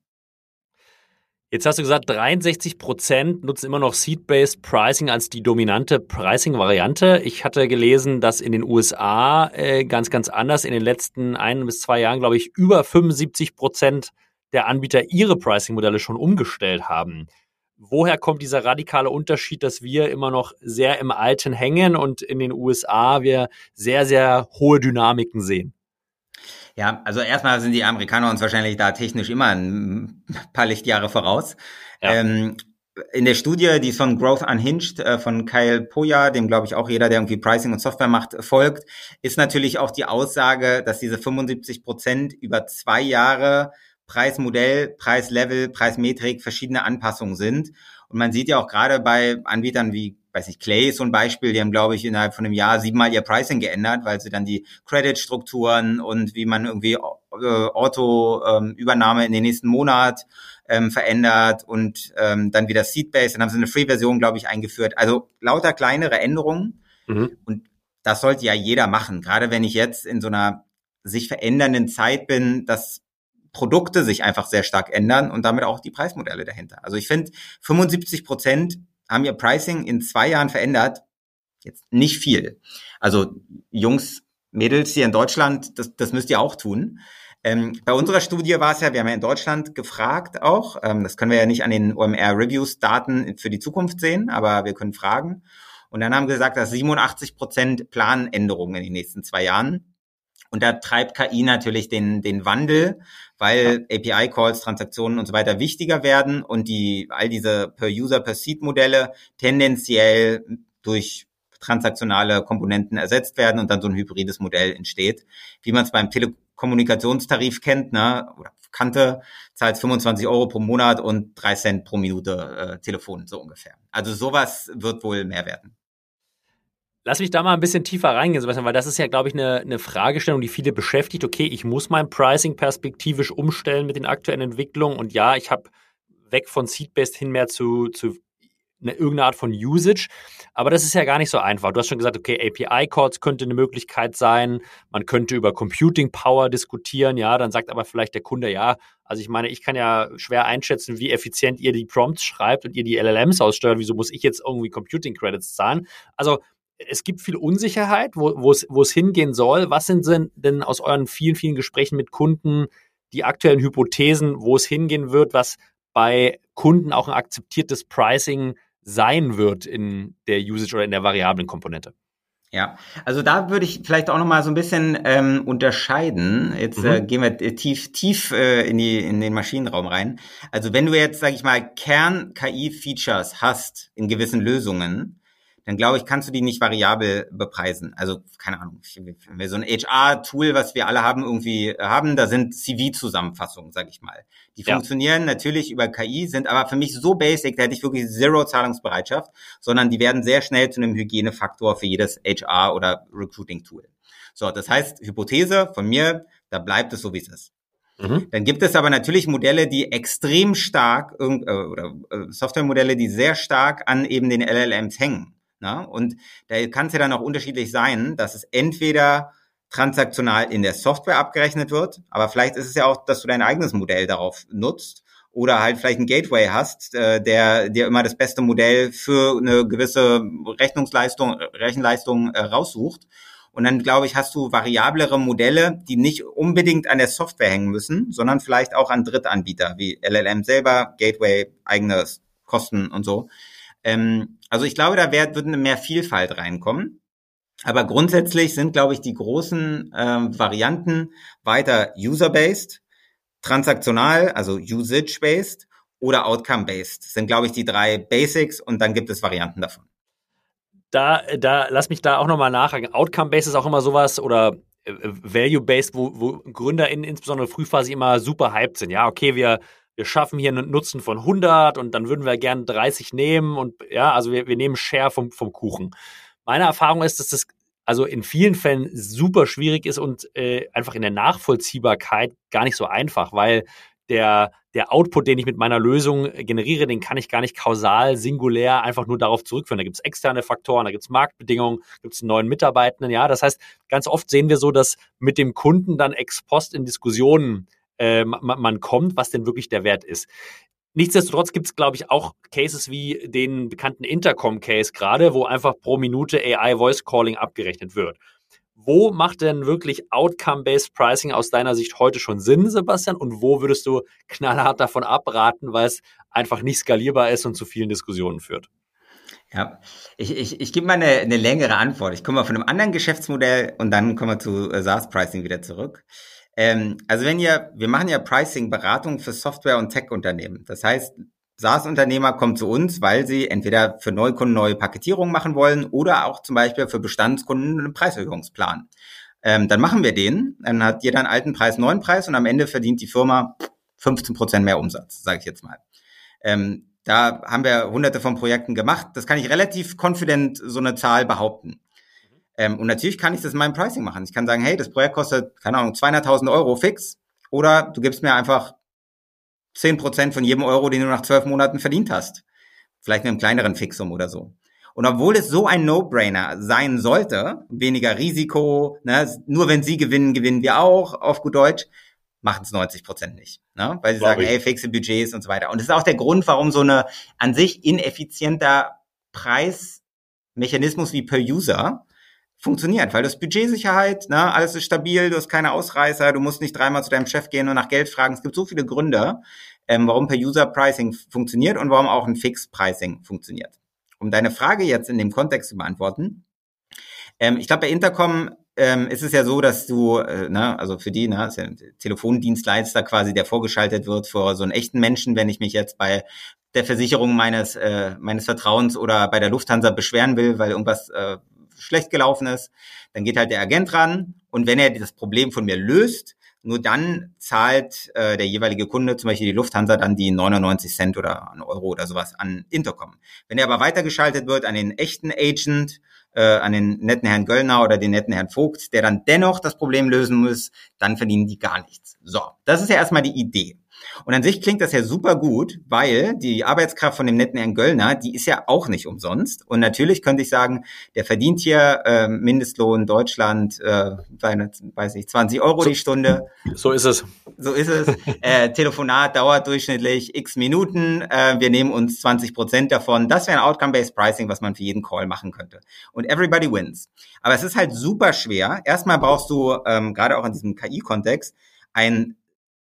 Jetzt hast du gesagt, dreiundsechzig Prozent nutzen immer noch Seat-Based Pricing als die dominante Pricing-Variante. Ich hatte gelesen, dass in den U S A äh, ganz, ganz anders in den letzten ein bis zwei Jahren, glaube ich, über fünfundsiebzig Prozent der Anbieter ihre Pricing-Modelle schon umgestellt haben. Woher kommt dieser radikale Unterschied, dass wir immer noch sehr im Alten hängen und in den U S A wir sehr, sehr hohe Dynamiken sehen? Ja, also erstmal sind die Amerikaner uns wahrscheinlich da technisch immer ein paar Lichtjahre voraus. Ja. Ähm, in der Studie, die ist von Growth Unhinged, äh, von Kyle Poya, dem glaube ich auch jeder, der irgendwie Pricing und Software macht, folgt, ist natürlich auch die Aussage, dass diese fünfundsiebzig Prozent über zwei Jahre Preismodell, Preislevel, Preismetrik verschiedene Anpassungen sind. Und man sieht ja auch gerade bei Anbietern wie, weiß nicht, Clay ist so ein Beispiel, die haben, glaube ich, innerhalb von einem Jahr siebenmal ihr Pricing geändert, weil sie dann die Credit-Strukturen und wie man irgendwie äh, Auto-Übernahme ähm, in den nächsten Monat ähm, verändert und ähm, dann wieder Seat-Based, dann haben sie eine Free-Version, glaube ich, eingeführt. Also lauter kleinere Änderungen. Mhm. Und das sollte ja jeder machen, gerade wenn ich jetzt in so einer sich verändernden Zeit bin, dass Produkte sich einfach sehr stark ändern und damit auch die Preismodelle dahinter. Also ich finde, fünfundsiebzig Prozent haben ihr Pricing in zwei Jahren verändert. Jetzt nicht viel. Also Jungs, Mädels hier in Deutschland, das, das müsst ihr auch tun. Ähm, bei unserer Studie war es ja, wir haben ja in Deutschland gefragt auch, ähm, das können wir ja nicht an den O M R-Reviews-Daten für die Zukunft sehen, aber wir können fragen. Und dann haben wir gesagt, dass siebenundachtzig Prozent Planänderungen in den nächsten zwei Jahren. Und da treibt K I natürlich den, den Wandel, weil A P I-Calls, Transaktionen und so weiter wichtiger werden und die, all diese Per-User, Per-Seat-Modelle tendenziell durch transaktionale Komponenten ersetzt werden und dann so ein hybrides Modell entsteht. Wie man es beim Telekommunikationstarif kennt, ne, oder kannte, zahlt fünfundzwanzig Euro pro Monat und drei Cent pro Minute äh, Telefon, so ungefähr. Also sowas wird wohl mehr werden. Lass mich da mal ein bisschen tiefer reingehen, Sebastian, weil das ist ja, glaube ich, eine, eine Fragestellung, die viele beschäftigt. Okay, ich muss mein Pricing perspektivisch umstellen mit den aktuellen Entwicklungen und ja, ich habe weg von Seat-Based hin mehr zu, zu eine, irgendeine Art von Usage, aber das ist ja gar nicht so einfach. Du hast schon gesagt, okay, A P I-Calls könnte eine Möglichkeit sein, man könnte über Computing Power diskutieren, ja, dann sagt aber vielleicht der Kunde, ja, also ich meine, ich kann ja schwer einschätzen, wie effizient ihr die Prompts schreibt und ihr die L L Ms aussteuert, wieso muss ich jetzt irgendwie Computing Credits zahlen? Also es gibt viel Unsicherheit, wo, wo es, wo es hingehen soll. Was sind denn aus euren vielen, vielen Gesprächen mit Kunden die aktuellen Hypothesen, wo es hingehen wird, was bei Kunden auch ein akzeptiertes Pricing sein wird in der Usage oder in der variablen Komponente? Ja, also da würde ich vielleicht auch nochmal so ein bisschen ähm, unterscheiden. Jetzt mhm. äh, gehen wir tief tief äh, in die in den Maschinenraum rein. Also wenn du jetzt, sage ich mal, Kern-K I-Features hast in gewissen Lösungen, dann glaube ich, kannst du die nicht variabel bepreisen. Also, keine Ahnung, wenn wir so ein H R-Tool, was wir alle haben, irgendwie haben, da sind C V-Zusammenfassungen, sage ich mal. Die ja. funktionieren natürlich über K I, sind aber für mich so basic, da hätte ich wirklich zero Zahlungsbereitschaft, sondern die werden sehr schnell zu einem Hygienefaktor für jedes H R- oder Recruiting-Tool. So, das heißt, Hypothese von mir, da bleibt es so, wie es ist. Mhm. Dann gibt es aber natürlich Modelle, die extrem stark, oder Softwaremodelle, die sehr stark an eben den L L Ms hängen. Na, und da kann es ja dann auch unterschiedlich sein, dass es entweder transaktional in der Software abgerechnet wird, aber vielleicht ist es ja auch, dass du dein eigenes Modell darauf nutzt oder halt vielleicht ein Gateway hast, äh, der dir immer das beste Modell für eine gewisse Rechnungsleistung, Rechenleistung äh, raussucht. Und dann, glaube ich, hast du variablere Modelle, die nicht unbedingt an der Software hängen müssen, sondern vielleicht auch an Drittanbieter, wie L L M selber, Gateway, eigene Kosten und so. Ähm, also ich glaube, da wird, wird eine mehr Vielfalt reinkommen. Aber grundsätzlich sind, glaube ich, die großen äh, Varianten weiter user-based, transaktional, also usage-based oder outcome-based. Das sind, glaube ich, die drei Basics und dann gibt es Varianten davon. Da, da, lass mich da auch nochmal nachhaken. Outcome-based ist auch immer sowas oder äh, Value-based, wo, wo GründerInnen insbesondere frühphasig immer super hyped sind. Ja, okay, wir, wir schaffen hier einen Nutzen von hundert und dann würden wir gerne dreißig nehmen und ja, also wir, wir nehmen Share vom, vom Kuchen. Meine Erfahrung ist, dass das also in vielen Fällen super schwierig ist und äh, einfach in der Nachvollziehbarkeit gar nicht so einfach, weil der, der Output, den ich mit meiner Lösung generiere, den kann ich gar nicht kausal, singulär einfach nur darauf zurückführen. Da gibt es externe Faktoren, da gibt es Marktbedingungen, gibt es einen neuen Mitarbeitenden. Ja, das heißt, ganz oft sehen wir so, dass mit dem Kunden dann ex post in Diskussionen äh, man, man kommt, was denn wirklich der Wert ist. Nichtsdestotrotz gibt es, glaube ich, auch Cases wie den bekannten Intercom-Case gerade, wo einfach pro Minute A I-Voice-Calling abgerechnet wird. Wo macht denn wirklich Outcome-Based Pricing aus deiner Sicht heute schon Sinn, Sebastian? Und wo würdest du knallhart davon abraten, weil es einfach nicht skalierbar ist und zu vielen Diskussionen führt? Ja, ich, ich, ich gebe mal eine, eine längere Antwort. Ich komme mal von einem anderen Geschäftsmodell und dann kommen wir zu äh, SaaS-Pricing wieder zurück. Ähm, also wenn ihr, wir machen ja Pricing-Beratung für Software- und Tech-Unternehmen. Das heißt, SaaS-Unternehmer kommen zu uns, weil sie entweder für Neukunden neue Paketierungen machen wollen oder auch zum Beispiel für Bestandskunden einen Preiserhöhungsplan. Ähm, dann machen wir den, dann hat jeder einen alten Preis, neuen Preis und am Ende verdient die Firma fünfzehn Prozent mehr Umsatz, sage ich jetzt mal. Ähm, da haben wir hunderte von Projekten gemacht. Das kann ich relativ confident so eine Zahl behaupten. Ähm, und natürlich kann ich das in meinem Pricing machen. Ich kann sagen, hey, das Projekt kostet, keine Ahnung, zweihunderttausend Euro fix oder du gibst mir einfach zehn Prozent von jedem Euro, den du nach zwölf Monaten verdient hast. Vielleicht mit einem kleineren Fixum oder so. Und obwohl es so ein No-Brainer sein sollte, weniger Risiko, ne, nur wenn sie gewinnen, gewinnen wir auch, auf gut Deutsch, machen es neunzig Prozent nicht. Ne? Weil sie Glaube sagen, ich. hey, fixe Budgets und so weiter. Und das ist auch der Grund, warum so eine an sich ineffizienter Preismechanismus wie per User funktioniert, weil du hast Budgetsicherheit, ne, alles ist stabil, du hast keine Ausreißer, du musst nicht dreimal zu deinem Chef gehen und nach Geld fragen. Es gibt so viele Gründe, ähm, warum Per-User-Pricing funktioniert und warum auch ein Fix-Pricing funktioniert. Um deine Frage jetzt in dem Kontext zu beantworten, ähm, ich glaube, bei Intercom ähm, ist es ja so, dass du, äh, ne, also für die, ne, ist ja ein Telefondienstleister quasi, der vorgeschaltet wird vor so einen echten Menschen, wenn ich mich jetzt bei der Versicherung meines äh, meines Vertrauens oder bei der Lufthansa beschweren will, weil irgendwas äh, schlecht gelaufen ist, dann geht halt der Agent ran und wenn er das Problem von mir löst, nur dann zahlt äh, der jeweilige Kunde, zum Beispiel die Lufthansa, dann die neunundneunzig Cent oder einen Euro oder sowas an Intercom. Wenn er aber weitergeschaltet wird an den echten Agent, äh, an den netten Herrn Göllner oder den netten Herrn Vogt, der dann dennoch das Problem lösen muss, dann verdienen die gar nichts. So, das ist ja erstmal die Idee. Und an sich klingt das ja super gut, weil die Arbeitskraft von dem netten Herrn Göllner, die ist ja auch nicht umsonst. Und natürlich könnte ich sagen, der verdient hier äh, Mindestlohn Deutschland, äh, weiß ich, zwanzig Euro die Stunde. So ist es. So ist es. Äh, Telefonat dauert durchschnittlich x Minuten. Äh, wir nehmen uns zwanzig Prozent davon. Das wäre ein Outcome-Based Pricing, was man für jeden Call machen könnte. Und everybody wins. Aber es ist halt super schwer. Erstmal brauchst du, ähm, gerade auch in diesem K I-Kontext, ein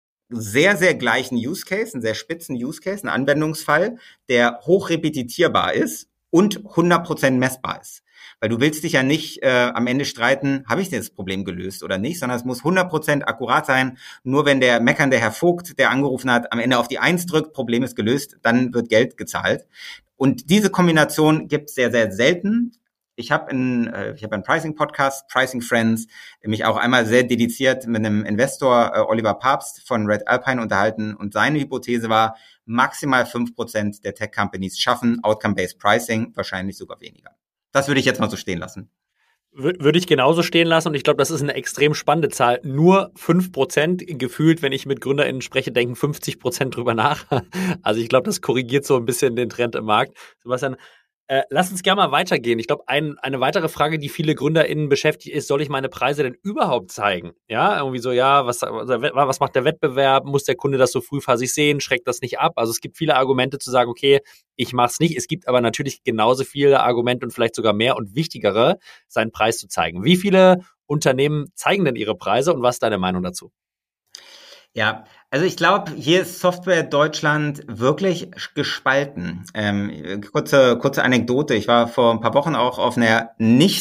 sehr, sehr gleichen Use Case, einen sehr spitzen Use Case, einen Anwendungsfall, der hoch repetitierbar ist und hundert Prozent messbar ist. Weil du willst dich ja nicht äh, am Ende streiten, habe ich das Problem gelöst oder nicht, sondern es muss hundert Prozent akkurat sein. Nur wenn der meckernde Herr Vogt, der angerufen hat, am Ende auf die Eins drückt, Problem ist gelöst, dann wird Geld gezahlt. Und diese Kombination gibt es sehr, sehr selten. Ich habe in, äh, ich habe einen Pricing-Podcast, Pricing Friends, mich auch einmal sehr dediziert mit einem Investor, äh, Oliver Papst von Red Alpine unterhalten und seine Hypothese war, maximal fünf Prozent der Tech-Companies schaffen Outcome-Based Pricing, wahrscheinlich sogar weniger. Das würde ich jetzt mal so stehen lassen. Würde ich genauso stehen lassen und ich glaube, das ist eine extrem spannende Zahl. Nur fünf Prozent gefühlt, wenn ich mit GründerInnen spreche, denken fünfzig Prozent drüber nach. Also ich glaube, das korrigiert so ein bisschen den Trend im Markt. Sebastian, Äh, lass uns gerne mal weitergehen. Ich glaube, ein, eine weitere Frage, die viele GründerInnen beschäftigt, ist, soll ich meine Preise denn überhaupt zeigen? Ja, irgendwie so, ja, was, was macht der Wettbewerb? Muss der Kunde das so frühphasig sehen? Schreckt das nicht ab? Also es gibt viele Argumente zu sagen, okay, ich mache es nicht. Es gibt aber natürlich genauso viele Argumente und vielleicht sogar mehr und wichtigere, seinen Preis zu zeigen. Wie viele Unternehmen zeigen denn ihre Preise und was ist deine Meinung dazu? Ja, also ich glaube, hier ist Software Deutschland wirklich gespalten. Ähm, kurze, kurze Anekdote. Ich war vor ein paar Wochen auch auf einer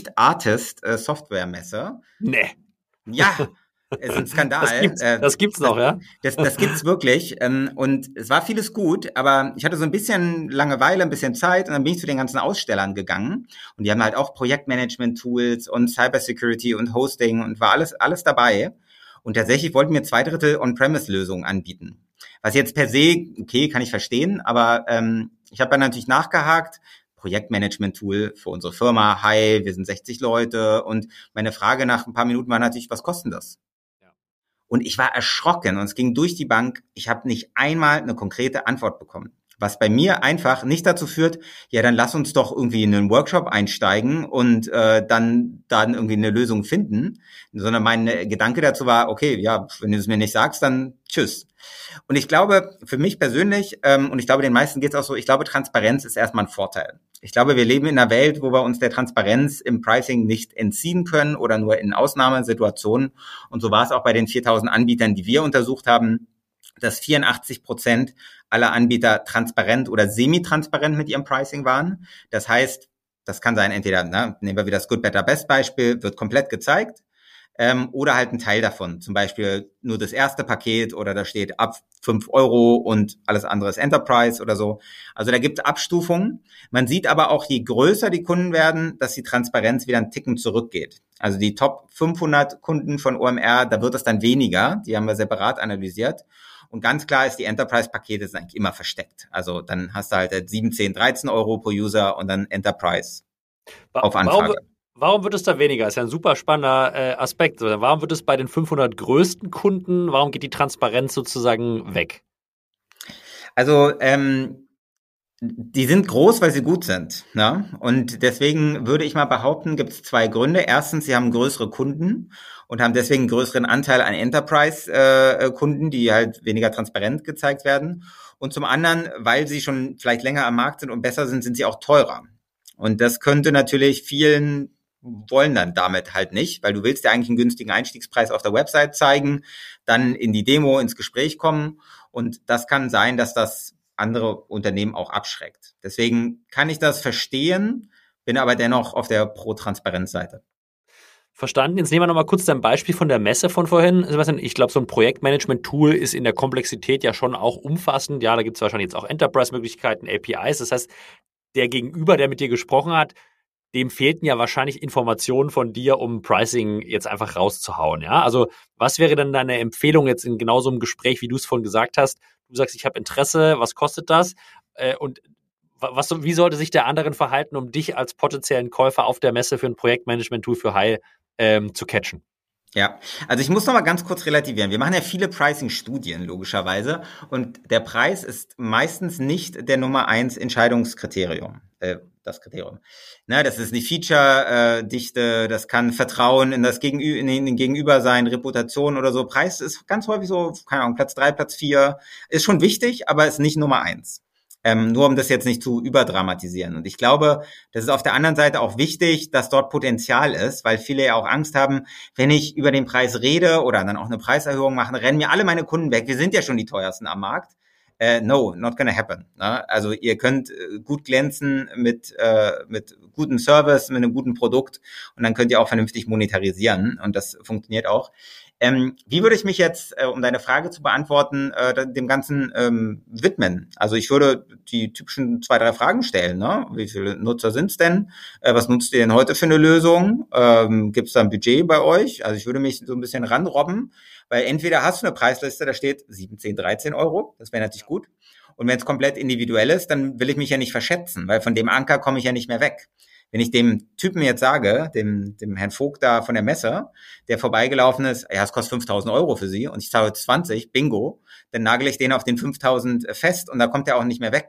Nicht-Artist-Software-Messe. Nee. Ja, es ist ein Skandal. Das gibt's, das gibt's noch, ja? Das, das gibt's wirklich. Und es war vieles gut, aber ich hatte so ein bisschen Langeweile, ein bisschen Zeit und dann bin ich zu den ganzen Ausstellern gegangen. Und die haben halt auch Projektmanagement-Tools und Cybersecurity und Hosting und war alles, alles dabei. Und tatsächlich wollten wir zwei Drittel On-Premise-Lösungen anbieten. Was jetzt per se, okay, kann ich verstehen, aber ähm, ich habe dann natürlich nachgehakt, Projektmanagement-Tool für unsere Firma, hi, wir sind sechzig Leute und meine Frage nach ein paar Minuten war natürlich, was kostet das? Ja. Und ich war erschrocken und es ging durch die Bank, ich habe nicht einmal eine konkrete Antwort bekommen. Was bei mir einfach nicht dazu führt, ja, dann lass uns doch irgendwie in einen Workshop einsteigen und äh, dann dann irgendwie eine Lösung finden, sondern mein Gedanke dazu war, okay, ja, wenn du es mir nicht sagst, dann tschüss. Und ich glaube, für mich persönlich, ähm, und ich glaube, den meisten geht es auch so, ich glaube, Transparenz ist erstmal ein Vorteil. Ich glaube, wir leben in einer Welt, wo wir uns der Transparenz im Pricing nicht entziehen können oder nur in Ausnahmesituationen. Und so war es auch bei den viertausend Anbietern, die wir untersucht haben, dass vierundachtzig Prozent aller Anbieter transparent oder semi-transparent mit ihrem Pricing waren. Das heißt, das kann sein, entweder, ne, nehmen wir wieder das Good, Better, Best Beispiel, wird komplett gezeigt, ähm, oder halt ein Teil davon. Zum Beispiel nur das erste Paket oder da steht ab fünf Euro und alles andere ist Enterprise oder so. Also da gibt es Abstufungen. Man sieht aber auch, je größer die Kunden werden, dass die Transparenz wieder einen Ticken zurückgeht. Also die Top fünfhundert Kunden von O M R, da wird es dann weniger. Die haben wir separat analysiert. Und ganz klar ist, die Enterprise-Pakete sind eigentlich immer versteckt. Also dann hast du halt sieben, zehn, dreizehn Euro pro User und dann Enterprise auf Anfrage. Warum, warum wird es da weniger? Das ist ja ein super spannender äh, Aspekt. Warum wird es bei den fünfhundert größten Kunden, warum geht die Transparenz sozusagen weg? Also ähm, die sind groß, weil sie gut sind. Ne? Und deswegen würde ich mal behaupten, gibt es zwei Gründe. Erstens, sie haben größere Kunden und haben deswegen einen größeren Anteil an Enterprise-Kunden, äh, die halt weniger transparent gezeigt werden. Und zum anderen, weil sie schon vielleicht länger am Markt sind und besser sind, sind sie auch teurer. Und das könnte natürlich vielen wollen dann damit halt nicht, weil du willst ja eigentlich einen günstigen Einstiegspreis auf der Website zeigen, dann in die Demo, ins Gespräch kommen. Und das kann sein, dass das andere Unternehmen auch abschreckt. Deswegen kann ich das verstehen, bin aber dennoch auf der Pro-Transparenz-Seite. Verstanden. Jetzt nehmen wir nochmal kurz dein Beispiel von der Messe von vorhin. Sebastian, ich glaube, so ein Projektmanagement-Tool ist in der Komplexität ja schon auch umfassend. Ja, da gibt es wahrscheinlich jetzt auch Enterprise-Möglichkeiten, A P Is. Das heißt, der Gegenüber, der mit dir gesprochen hat, dem fehlten ja wahrscheinlich Informationen von dir, um Pricing jetzt einfach rauszuhauen. Ja, also was wäre denn deine Empfehlung jetzt in genau so einem Gespräch, wie du es vorhin gesagt hast? Du sagst, ich habe Interesse, was kostet das? Äh, und was, wie sollte sich der anderen verhalten, um dich als potenziellen Käufer auf der Messe für ein Projektmanagement-Tool für High ähm, zu catchen? Ja, also ich muss noch mal ganz kurz relativieren. Wir machen ja viele Pricing-Studien, logischerweise. Und der Preis ist meistens nicht der Nummer eins Entscheidungskriterium, äh, das Kriterium. Na, das ist die Feature-Dichte, das kann Vertrauen in das Gegenü- in den Gegenüber sein, Reputation oder so. Preis ist ganz häufig so, keine Ahnung, Platz drei, Platz vier. Ist schon wichtig, aber ist nicht Nummer eins. Ähm, nur um das jetzt nicht zu überdramatisieren. Und ich glaube, das ist auf der anderen Seite auch wichtig, dass dort Potenzial ist, weil viele ja auch Angst haben, wenn ich über den Preis rede oder dann auch eine Preiserhöhung mache, rennen mir alle meine Kunden weg. Wir sind ja schon die teuersten am Markt. Uh, no, not gonna happen. Ne? Also ihr könnt äh, gut glänzen mit äh, mit gutem Service, mit einem guten Produkt und dann könnt ihr auch vernünftig monetarisieren und das funktioniert auch. Ähm, wie würde ich mich jetzt, äh, um deine Frage zu beantworten, äh, dem Ganzen ähm, widmen? Also ich würde die typischen zwei, drei Fragen stellen. Ne? Wie viele Nutzer sind's denn? Äh, was nutzt ihr denn heute für eine Lösung? Ähm, Gibt es da ein Budget bei euch? Also ich würde mich so ein bisschen ranrobben, weil entweder hast du eine Preisliste, da steht sieben, zehn, dreizehn Euro. Das wäre natürlich gut. Und wenn es komplett individuell ist, dann will ich mich ja nicht verschätzen, weil von dem Anker komme ich ja nicht mehr weg. Wenn ich dem Typen jetzt sage, dem, dem Herrn Vogt da von der Messe, der vorbeigelaufen ist, ja, es kostet fünftausend Euro für Sie und ich zahle zwanzig, bingo, dann nagel ich den auf den fünftausend fest und da kommt er auch nicht mehr weg.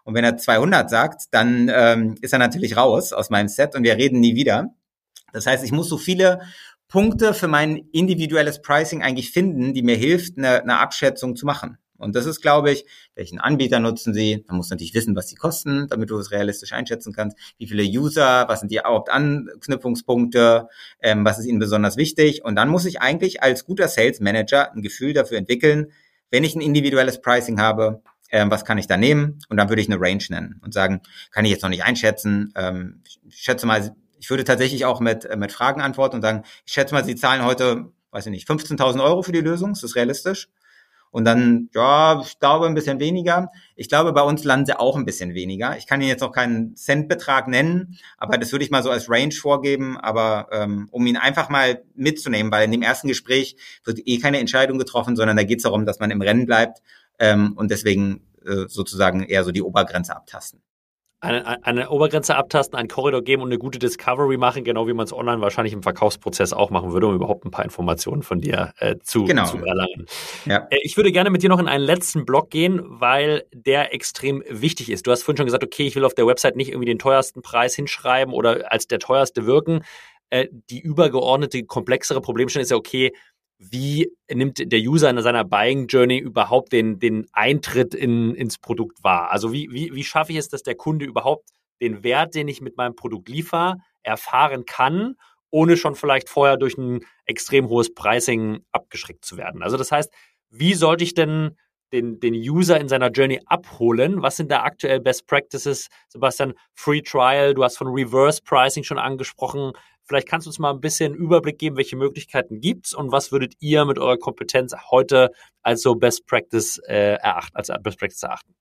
Und wenn er zweihundert sagt, dann ähm, ist er natürlich raus aus meinem Set und wir reden nie wieder. Das heißt, ich muss so viele Punkte für mein individuelles Pricing eigentlich finden, die mir hilft, eine, eine Abschätzung zu machen. Und das ist, glaube ich, welchen Anbieter nutzen Sie? Man muss natürlich wissen, was die kosten, damit du es realistisch einschätzen kannst. Wie viele User? Was sind die Hauptanknüpfungspunkte? Ähm, was ist ihnen besonders wichtig? Und dann muss ich eigentlich als guter Sales Manager ein Gefühl dafür entwickeln, wenn ich ein individuelles Pricing habe, ähm, was kann ich da nehmen? Und dann würde ich eine Range nennen und sagen, kann ich jetzt noch nicht einschätzen. Ähm, ich schätze mal, ich würde tatsächlich auch mit, mit Fragen antworten und sagen, ich schätze mal, Sie zahlen heute, weiß ich nicht, fünfzehntausend Euro für die Lösung. Ist das realistisch? Und dann, ja, ich glaube ein bisschen weniger. Ich glaube, bei uns landen sie auch ein bisschen weniger. Ich kann Ihnen jetzt noch keinen Centbetrag nennen, aber das würde ich mal so als Range vorgeben, aber ähm, um ihn einfach mal mitzunehmen, weil in dem ersten Gespräch wird eh keine Entscheidung getroffen, sondern da geht es darum, dass man im Rennen bleibt ähm, und deswegen äh, sozusagen eher so die Obergrenze abtasten. Eine, eine Obergrenze abtasten, einen Korridor geben und eine gute Discovery machen, genau wie man es online wahrscheinlich im Verkaufsprozess auch machen würde, um überhaupt ein paar Informationen von dir äh, zu, genau. zu erlangen. Ja. Äh, ich würde gerne mit dir noch in einen letzten Block gehen, weil der extrem wichtig ist. Du hast vorhin schon gesagt, okay, ich will auf der Website nicht irgendwie den teuersten Preis hinschreiben oder als der teuerste wirken. Äh, die übergeordnete, komplexere Problemstellung ist ja, okay, wie nimmt der User in seiner Buying Journey überhaupt den, den Eintritt in, ins Produkt wahr? Also wie, wie, wie schaffe ich es, dass der Kunde überhaupt den Wert, den ich mit meinem Produkt liefere, erfahren kann, ohne schon vielleicht vorher durch ein extrem hohes Pricing abgeschreckt zu werden? Also das heißt, wie sollte ich denn den, den User in seiner Journey abholen? Was sind da aktuell Best Practices? Sebastian, Free Trial, du hast von Reverse Pricing schon angesprochen. Vielleicht kannst du uns mal ein bisschen Überblick geben, welche Möglichkeiten gibt's und was würdet ihr mit eurer Kompetenz heute als so Best Practice äh, erachten, als Best Practice erachten?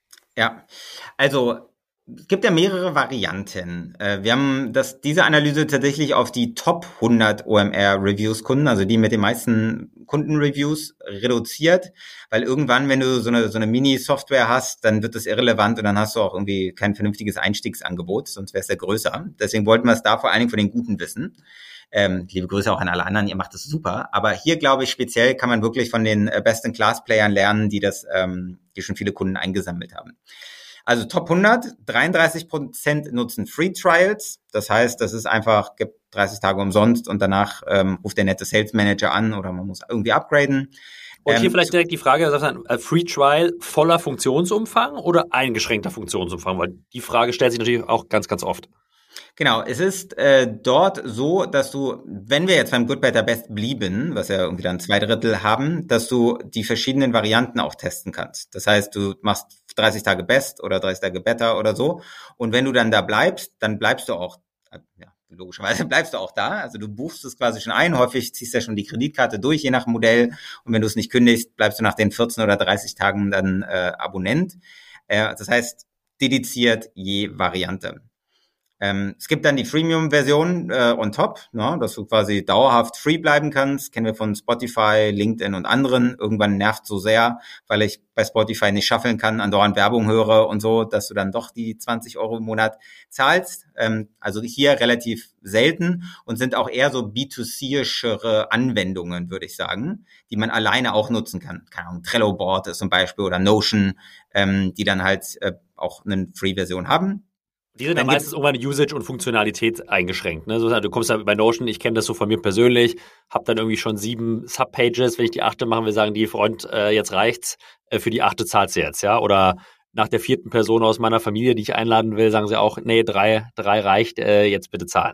Ja, also es gibt ja mehrere Varianten. Wir haben das, diese Analyse tatsächlich auf die Top hundert O M R-Reviews-Kunden, also die mit den meisten Kundenreviews, reduziert, weil irgendwann, wenn du so eine, so eine Mini-Software hast, dann wird das irrelevant und dann hast du auch irgendwie kein vernünftiges Einstiegsangebot, sonst wäre es ja größer. Deswegen wollten wir es da vor allen Dingen von den Guten wissen. Ähm, liebe Grüße auch an alle anderen, ihr macht das super. Aber hier, glaube ich, speziell kann man wirklich von den Best-in-Class-Playern lernen, die das, ähm, die schon viele Kunden eingesammelt haben. Also Top hundert, dreiunddreißig Prozent nutzen Free Trials. Das heißt, das ist einfach, gibt dreißig Tage umsonst und danach ähm, ruft der nette Sales Manager an oder man muss irgendwie upgraden. Und hier ähm, vielleicht direkt die Frage, Free Trial voller Funktionsumfang oder eingeschränkter Funktionsumfang? Weil die Frage stellt sich natürlich auch ganz, ganz oft. Genau, es ist äh, dort so, dass du, wenn wir jetzt beim Good, Better, Best blieben, was ja irgendwie dann zwei Drittel haben, dass du die verschiedenen Varianten auch testen kannst. Das heißt, du machst dreißig Tage Best oder dreißig Tage Better oder so. Und wenn du dann da bleibst, dann bleibst du auch, ja, logischerweise bleibst du auch da. Also du buchst es quasi schon ein. Häufig ziehst du ja schon die Kreditkarte durch, je nach Modell. Und wenn du es nicht kündigst, bleibst du nach den vierzehn oder dreißig Tagen dann äh, Abonnent. Äh, das heißt, dediziert je Variante. Ähm, es gibt dann die Freemium-Version äh, on top, ne, dass du quasi dauerhaft free bleiben kannst. Kennen wir von Spotify, LinkedIn und anderen. Irgendwann nervt so sehr, weil ich bei Spotify nicht shuffeln kann, andauernd Werbung höre und so, dass du dann doch die zwanzig Euro im Monat zahlst. Ähm, also hier relativ selten und sind auch eher so B zwei C-ischere Anwendungen, würde ich sagen, die man alleine auch nutzen kann. Keine Ahnung, Trello-Board ist zum Beispiel oder Notion, ähm, die dann halt äh, auch eine Free-Version haben. Die sind dann ja meistens irgendwann Usage und Funktionalität eingeschränkt. Ne? Du kommst da bei Notion, ich kenne das so von mir persönlich, habe dann irgendwie schon sieben Subpages, wenn ich die achte machen will, sagen die, Freund, äh, jetzt reicht's, äh, für die achte zahlst du jetzt, ja? Oder nach der vierten Person aus meiner Familie, die ich einladen will, sagen sie auch, nee, drei, drei reicht, äh, jetzt bitte zahlen.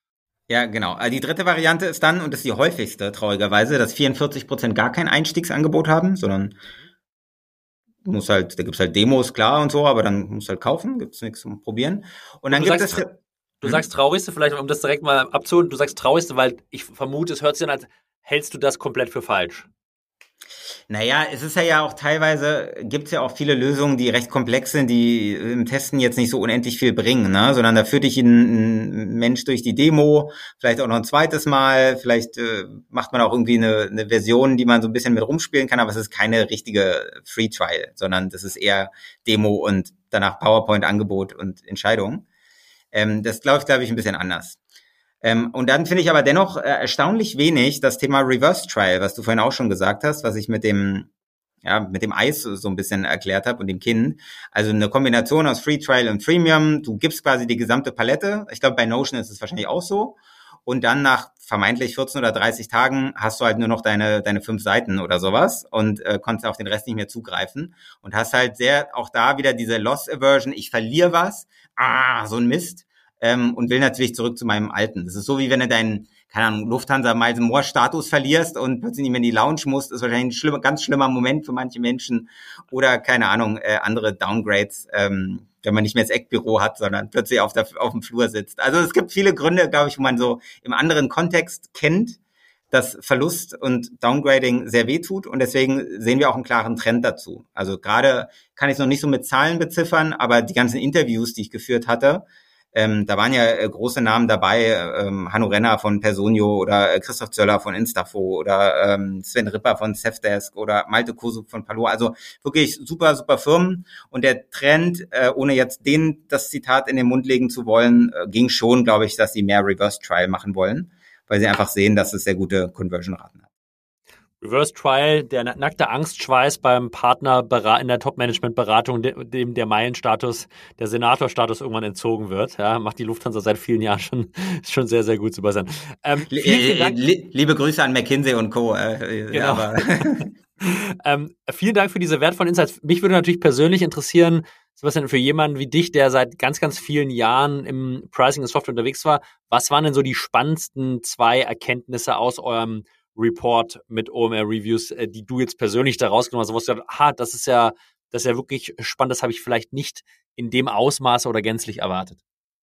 Ja, genau. Also die dritte Variante ist dann, und das ist die häufigste, traurigerweise, dass vierundvierzig Prozent gar kein Einstiegsangebot haben, sondern muss halt, da gibt's halt Demos, klar und so, aber dann musst du halt kaufen, gibt's nichts zum Probieren. Und dann du gibt sagst, es... Du hm? sagst traurigste, vielleicht um das direkt mal abzuholen, du sagst traurigste, weil ich vermute, es hört sich an, als hältst du das komplett für falsch. Naja, es ist ja, ja auch teilweise, gibt's ja auch viele Lösungen, die recht komplex sind, die im Testen jetzt nicht so unendlich viel bringen, ne? Sondern da führt dich ein, ein Mensch durch die Demo, vielleicht auch noch ein zweites Mal, vielleicht äh, macht man auch irgendwie eine, eine Version, die man so ein bisschen mit rumspielen kann, aber es ist keine richtige Free Trial, sondern das ist eher Demo und danach PowerPoint-Angebot und Entscheidung. Ähm, das läuft, glaube ich, ein bisschen anders. Ähm, und dann finde ich aber dennoch äh, erstaunlich wenig das Thema Reverse Trial, was du vorhin auch schon gesagt hast, was ich mit dem ja, mit dem Eis so ein bisschen erklärt habe und dem Kind. Also eine Kombination aus Free Trial und Freemium. Du gibst quasi die gesamte Palette. Ich glaube, bei Notion ist es wahrscheinlich auch so. Und dann nach vermeintlich vierzehn oder dreißig Tagen hast du halt nur noch deine deine fünf Seiten oder sowas und äh, konntest auf den Rest nicht mehr zugreifen und hast halt sehr auch da wieder diese Loss Aversion, ich verliere was, ah, so ein Mist, ähm, und will natürlich zurück zu meinem Alten. Das ist so, wie wenn du deinen, keine Ahnung, Lufthansa Miles More Status verlierst und plötzlich nicht mehr in die Lounge musst, ist wahrscheinlich ein schlimmer, ganz schlimmer Moment für manche Menschen oder, keine Ahnung, äh, andere Downgrades, ähm, wenn man nicht mehr das Eckbüro hat, sondern plötzlich auf, der, auf dem Flur sitzt. Also es gibt viele Gründe, glaube ich, wo man so im anderen Kontext kennt, dass Verlust und Downgrading sehr wehtut und deswegen sehen wir auch einen klaren Trend dazu. Also gerade kann ich es noch nicht so mit Zahlen beziffern, aber die ganzen Interviews, die ich geführt hatte, ähm, da waren ja äh, große Namen dabei, ähm, Hanno Renner von Personio oder äh, Christoph Zöller von Instafo oder ähm, Sven Ripper von Safdesk oder Malte Kosuk von Palo. Also wirklich super, super Firmen. Und der Trend, äh, ohne jetzt denen das Zitat in den Mund legen zu wollen, äh, ging schon, glaube ich, dass sie mehr Reverse Trial machen wollen, weil sie einfach sehen, dass es sehr gute Conversion-Raten hat. Reverse Trial, der nackte Angstschweiß beim Partner in der Top-Management-Beratung, dem der Meilenstatus, der Senatorstatus irgendwann entzogen wird. Ja, macht die Lufthansa seit vielen Jahren schon, ist schon sehr, sehr gut zu sein. Ähm, vielen, vielen Dank. Liebe Grüße an McKinsey und Co. Äh, genau. Aber ähm, vielen Dank für diese wertvollen Insights. Mich würde natürlich persönlich interessieren, Sebastian, für jemanden wie dich, der seit ganz, ganz vielen Jahren im Pricing und Software unterwegs war, was waren denn so die spannendsten zwei Erkenntnisse aus eurem Report mit O M R-Reviews, die du jetzt persönlich da rausgenommen hast, wo du gesagt hast, aha, das ist ja, das ist ja wirklich spannend, das habe ich vielleicht nicht in dem Ausmaße oder gänzlich erwartet.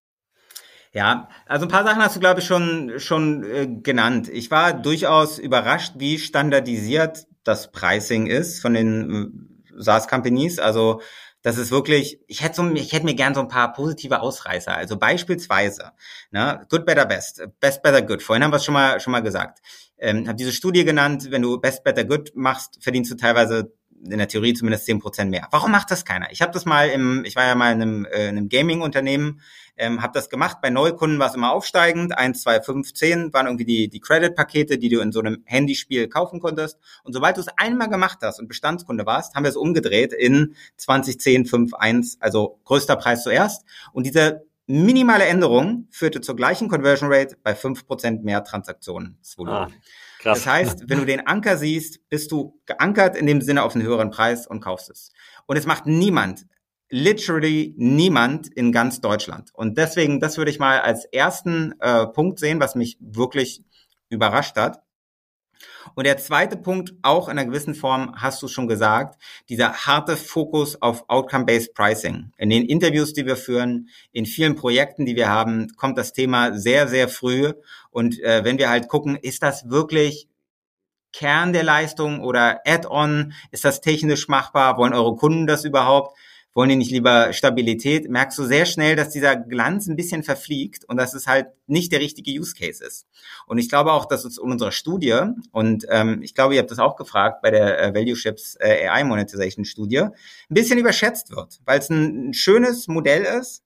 Ja, also ein paar Sachen hast du, glaube ich, schon schon äh, genannt. Ich war durchaus überrascht, wie standardisiert das Pricing ist von den äh, SaaS-Companies. Also das ist wirklich, ich hätte so, ich hätte mir gern so ein paar positive Ausreißer. Also beispielsweise, ne, Good, Better, Best, Best, Better, Good. Vorhin haben wir es schon mal schon mal gesagt. Ähm, habe diese Studie genannt, wenn du Best, Better, Good machst, verdienst du teilweise in der Theorie zumindest zehn Prozent mehr. Warum macht das keiner? Ich habe das mal im, ich war ja mal in einem, äh, in einem Gaming-Unternehmen, ähm, habe das gemacht. Bei Neukunden war es immer aufsteigend. eins, zwei, fünf, zehn waren irgendwie die, die Credit-Pakete, die du in so einem Handyspiel kaufen konntest. Und sobald du es einmal gemacht hast und Bestandskunde warst, haben wir es umgedreht in zwanzig, zehn, fünf, eins, also größter Preis zuerst. Und diese minimale Änderung führte zur gleichen Conversion Rate bei fünf Prozent mehr Transaktionsvolumen. Ah, krass. Das heißt, wenn du den Anker siehst, bist du geankert in dem Sinne auf einen höheren Preis und kaufst es. Und es macht niemand, literally niemand in ganz Deutschland. Und deswegen, das würde ich mal als ersten äh, Punkt sehen, was mich wirklich überrascht hat. Und der zweite Punkt, auch in einer gewissen Form, hast du schon gesagt, dieser harte Fokus auf Outcome-Based Pricing. In den Interviews, die wir führen, in vielen Projekten, die wir haben, kommt das Thema sehr, sehr früh. Und äh, wenn wir halt gucken, ist das wirklich Kern der Leistung oder Add-on? Ist das technisch machbar? Wollen eure Kunden das überhaupt? Wollen die nicht lieber Stabilität? Merkst du sehr schnell, dass dieser Glanz ein bisschen verfliegt und dass es halt nicht der richtige Use Case ist. Und ich glaube auch, dass es in unserer Studie, und ähm, ich glaube, ihr habt das auch gefragt bei der äh, ValueShips äh, A I Monetization Studie, ein bisschen überschätzt wird, weil es ein, ein schönes Modell ist,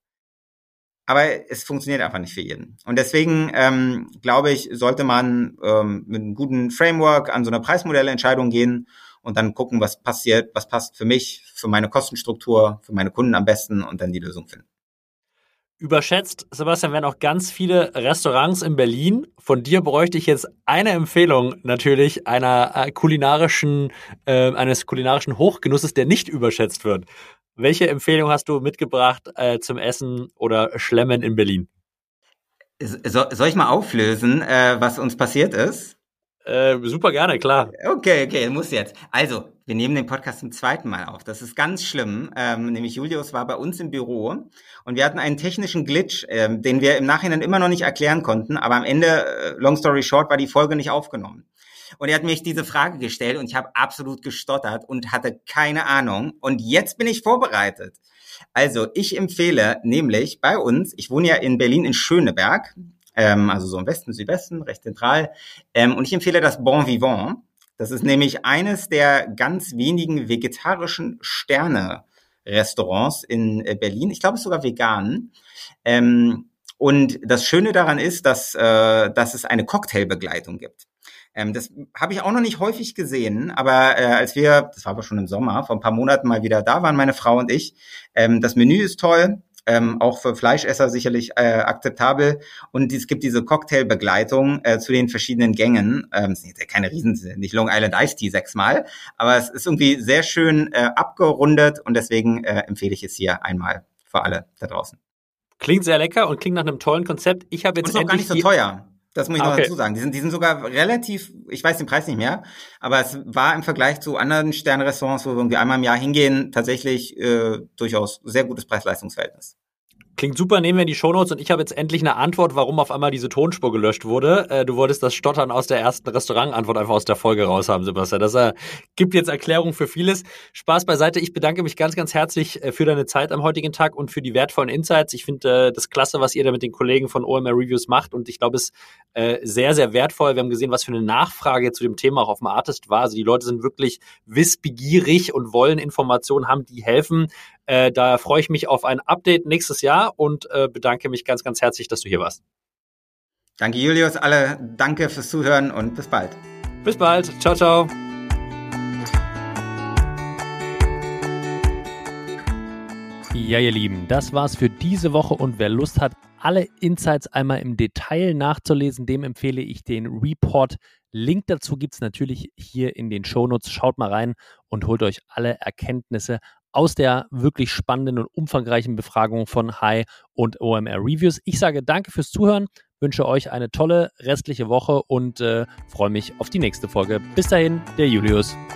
aber es funktioniert einfach nicht für jeden. Und deswegen, ähm, glaube ich, sollte man ähm, mit einem guten Framework an so eine Preismodellentscheidung gehen und dann gucken, was passiert, was passt für mich, für meine Kostenstruktur, für meine Kunden am besten und dann die Lösung finden. Überschätzt, Sebastian, werden auch ganz viele Restaurants in Berlin. Von dir bräuchte ich jetzt eine Empfehlung natürlich einer äh, kulinarischen, äh, eines kulinarischen Hochgenusses, der nicht überschätzt wird. Welche Empfehlung hast du mitgebracht äh, zum Essen oder Schlemmen in Berlin? So, soll ich mal auflösen, äh, was uns passiert ist? Äh, super gerne, klar. Okay, okay, muss jetzt. Also, wir nehmen den Podcast zum zweiten Mal auf. Das ist ganz schlimm. Ähm, nämlich Julius war bei uns im Büro und wir hatten einen technischen Glitch, ähm, den wir im Nachhinein immer noch nicht erklären konnten. Aber am Ende, äh, long story short, war die Folge nicht aufgenommen. Und er hat mich diese Frage gestellt und ich habe absolut gestottert und hatte keine Ahnung. Und jetzt bin ich vorbereitet. Also, ich empfehle nämlich bei uns, ich wohne ja in Berlin in Schöneberg, ähm, also so im Westen, Südwesten, recht zentral. Ähm, und ich empfehle das Bon Vivant. Das ist nämlich eines der ganz wenigen vegetarischen Sterne-Restaurants in äh, Berlin. Ich glaube, es ist sogar vegan. Ähm, und das Schöne daran ist, dass, äh, dass es eine Cocktailbegleitung gibt. Ähm, das habe ich auch noch nicht häufig gesehen, aber äh, als wir, das war aber schon im Sommer, vor ein paar Monaten mal wieder da waren, meine Frau und ich, ähm, das Menü ist toll, ähm, auch für Fleischesser sicherlich äh, akzeptabel, und es gibt diese Cocktailbegleitung äh, zu den verschiedenen Gängen. Ähm, es sind jetzt keine Riesen, nicht Long Island Iced Tea sechsmal, aber es ist irgendwie sehr schön äh, abgerundet, und deswegen äh, empfehle ich es hier einmal für alle da draußen. Klingt sehr lecker und klingt nach einem tollen Konzept. Ich habe jetzt und ist auch gar nicht so teuer. Das muss ich noch okay. dazu sagen. Die sind, die sind sogar relativ, ich weiß den Preis nicht mehr, aber es war im Vergleich zu anderen Sternrestaurants, wo wir irgendwie einmal im Jahr hingehen, tatsächlich äh, durchaus sehr gutes Preis-Leistungs-Verhältnis. Klingt super, nehmen wir in die Shownotes, und ich habe jetzt endlich eine Antwort, warum auf einmal diese Tonspur gelöscht wurde. Äh, du wolltest das Stottern aus der ersten Restaurantantwort einfach aus der Folge raus haben, Sebastian. Das äh, gibt jetzt Erklärung für vieles. Spaß beiseite. Ich bedanke mich ganz, ganz herzlich äh, für deine Zeit am heutigen Tag und für die wertvollen Insights. Ich finde äh, das klasse, was ihr da mit den Kollegen von O M R Reviews macht, und ich glaube, es ist äh, sehr, sehr wertvoll. Wir haben gesehen, was für eine Nachfrage zu dem Thema auch auf dem Artist war. Also die Leute sind wirklich wissbegierig und wollen Informationen haben, die helfen. Äh, da freue ich mich auf ein Update nächstes Jahr und äh, bedanke mich ganz, ganz herzlich, dass du hier warst. Danke, Julius. Alle danke fürs Zuhören und bis bald. Bis bald. Ciao, ciao. Ja, ihr Lieben, das war's für diese Woche, und wer Lust hat, alle Insights einmal im Detail nachzulesen, dem empfehle ich den Report. Link dazu gibt's natürlich hier in den Shownotes. Schaut mal rein und holt euch alle Erkenntnisse aus der wirklich spannenden und umfangreichen Befragung von Hi und O M R Reviews. Ich sage danke fürs Zuhören, wünsche euch eine tolle restliche Woche und äh, freue mich auf die nächste Folge. Bis dahin, der Julius.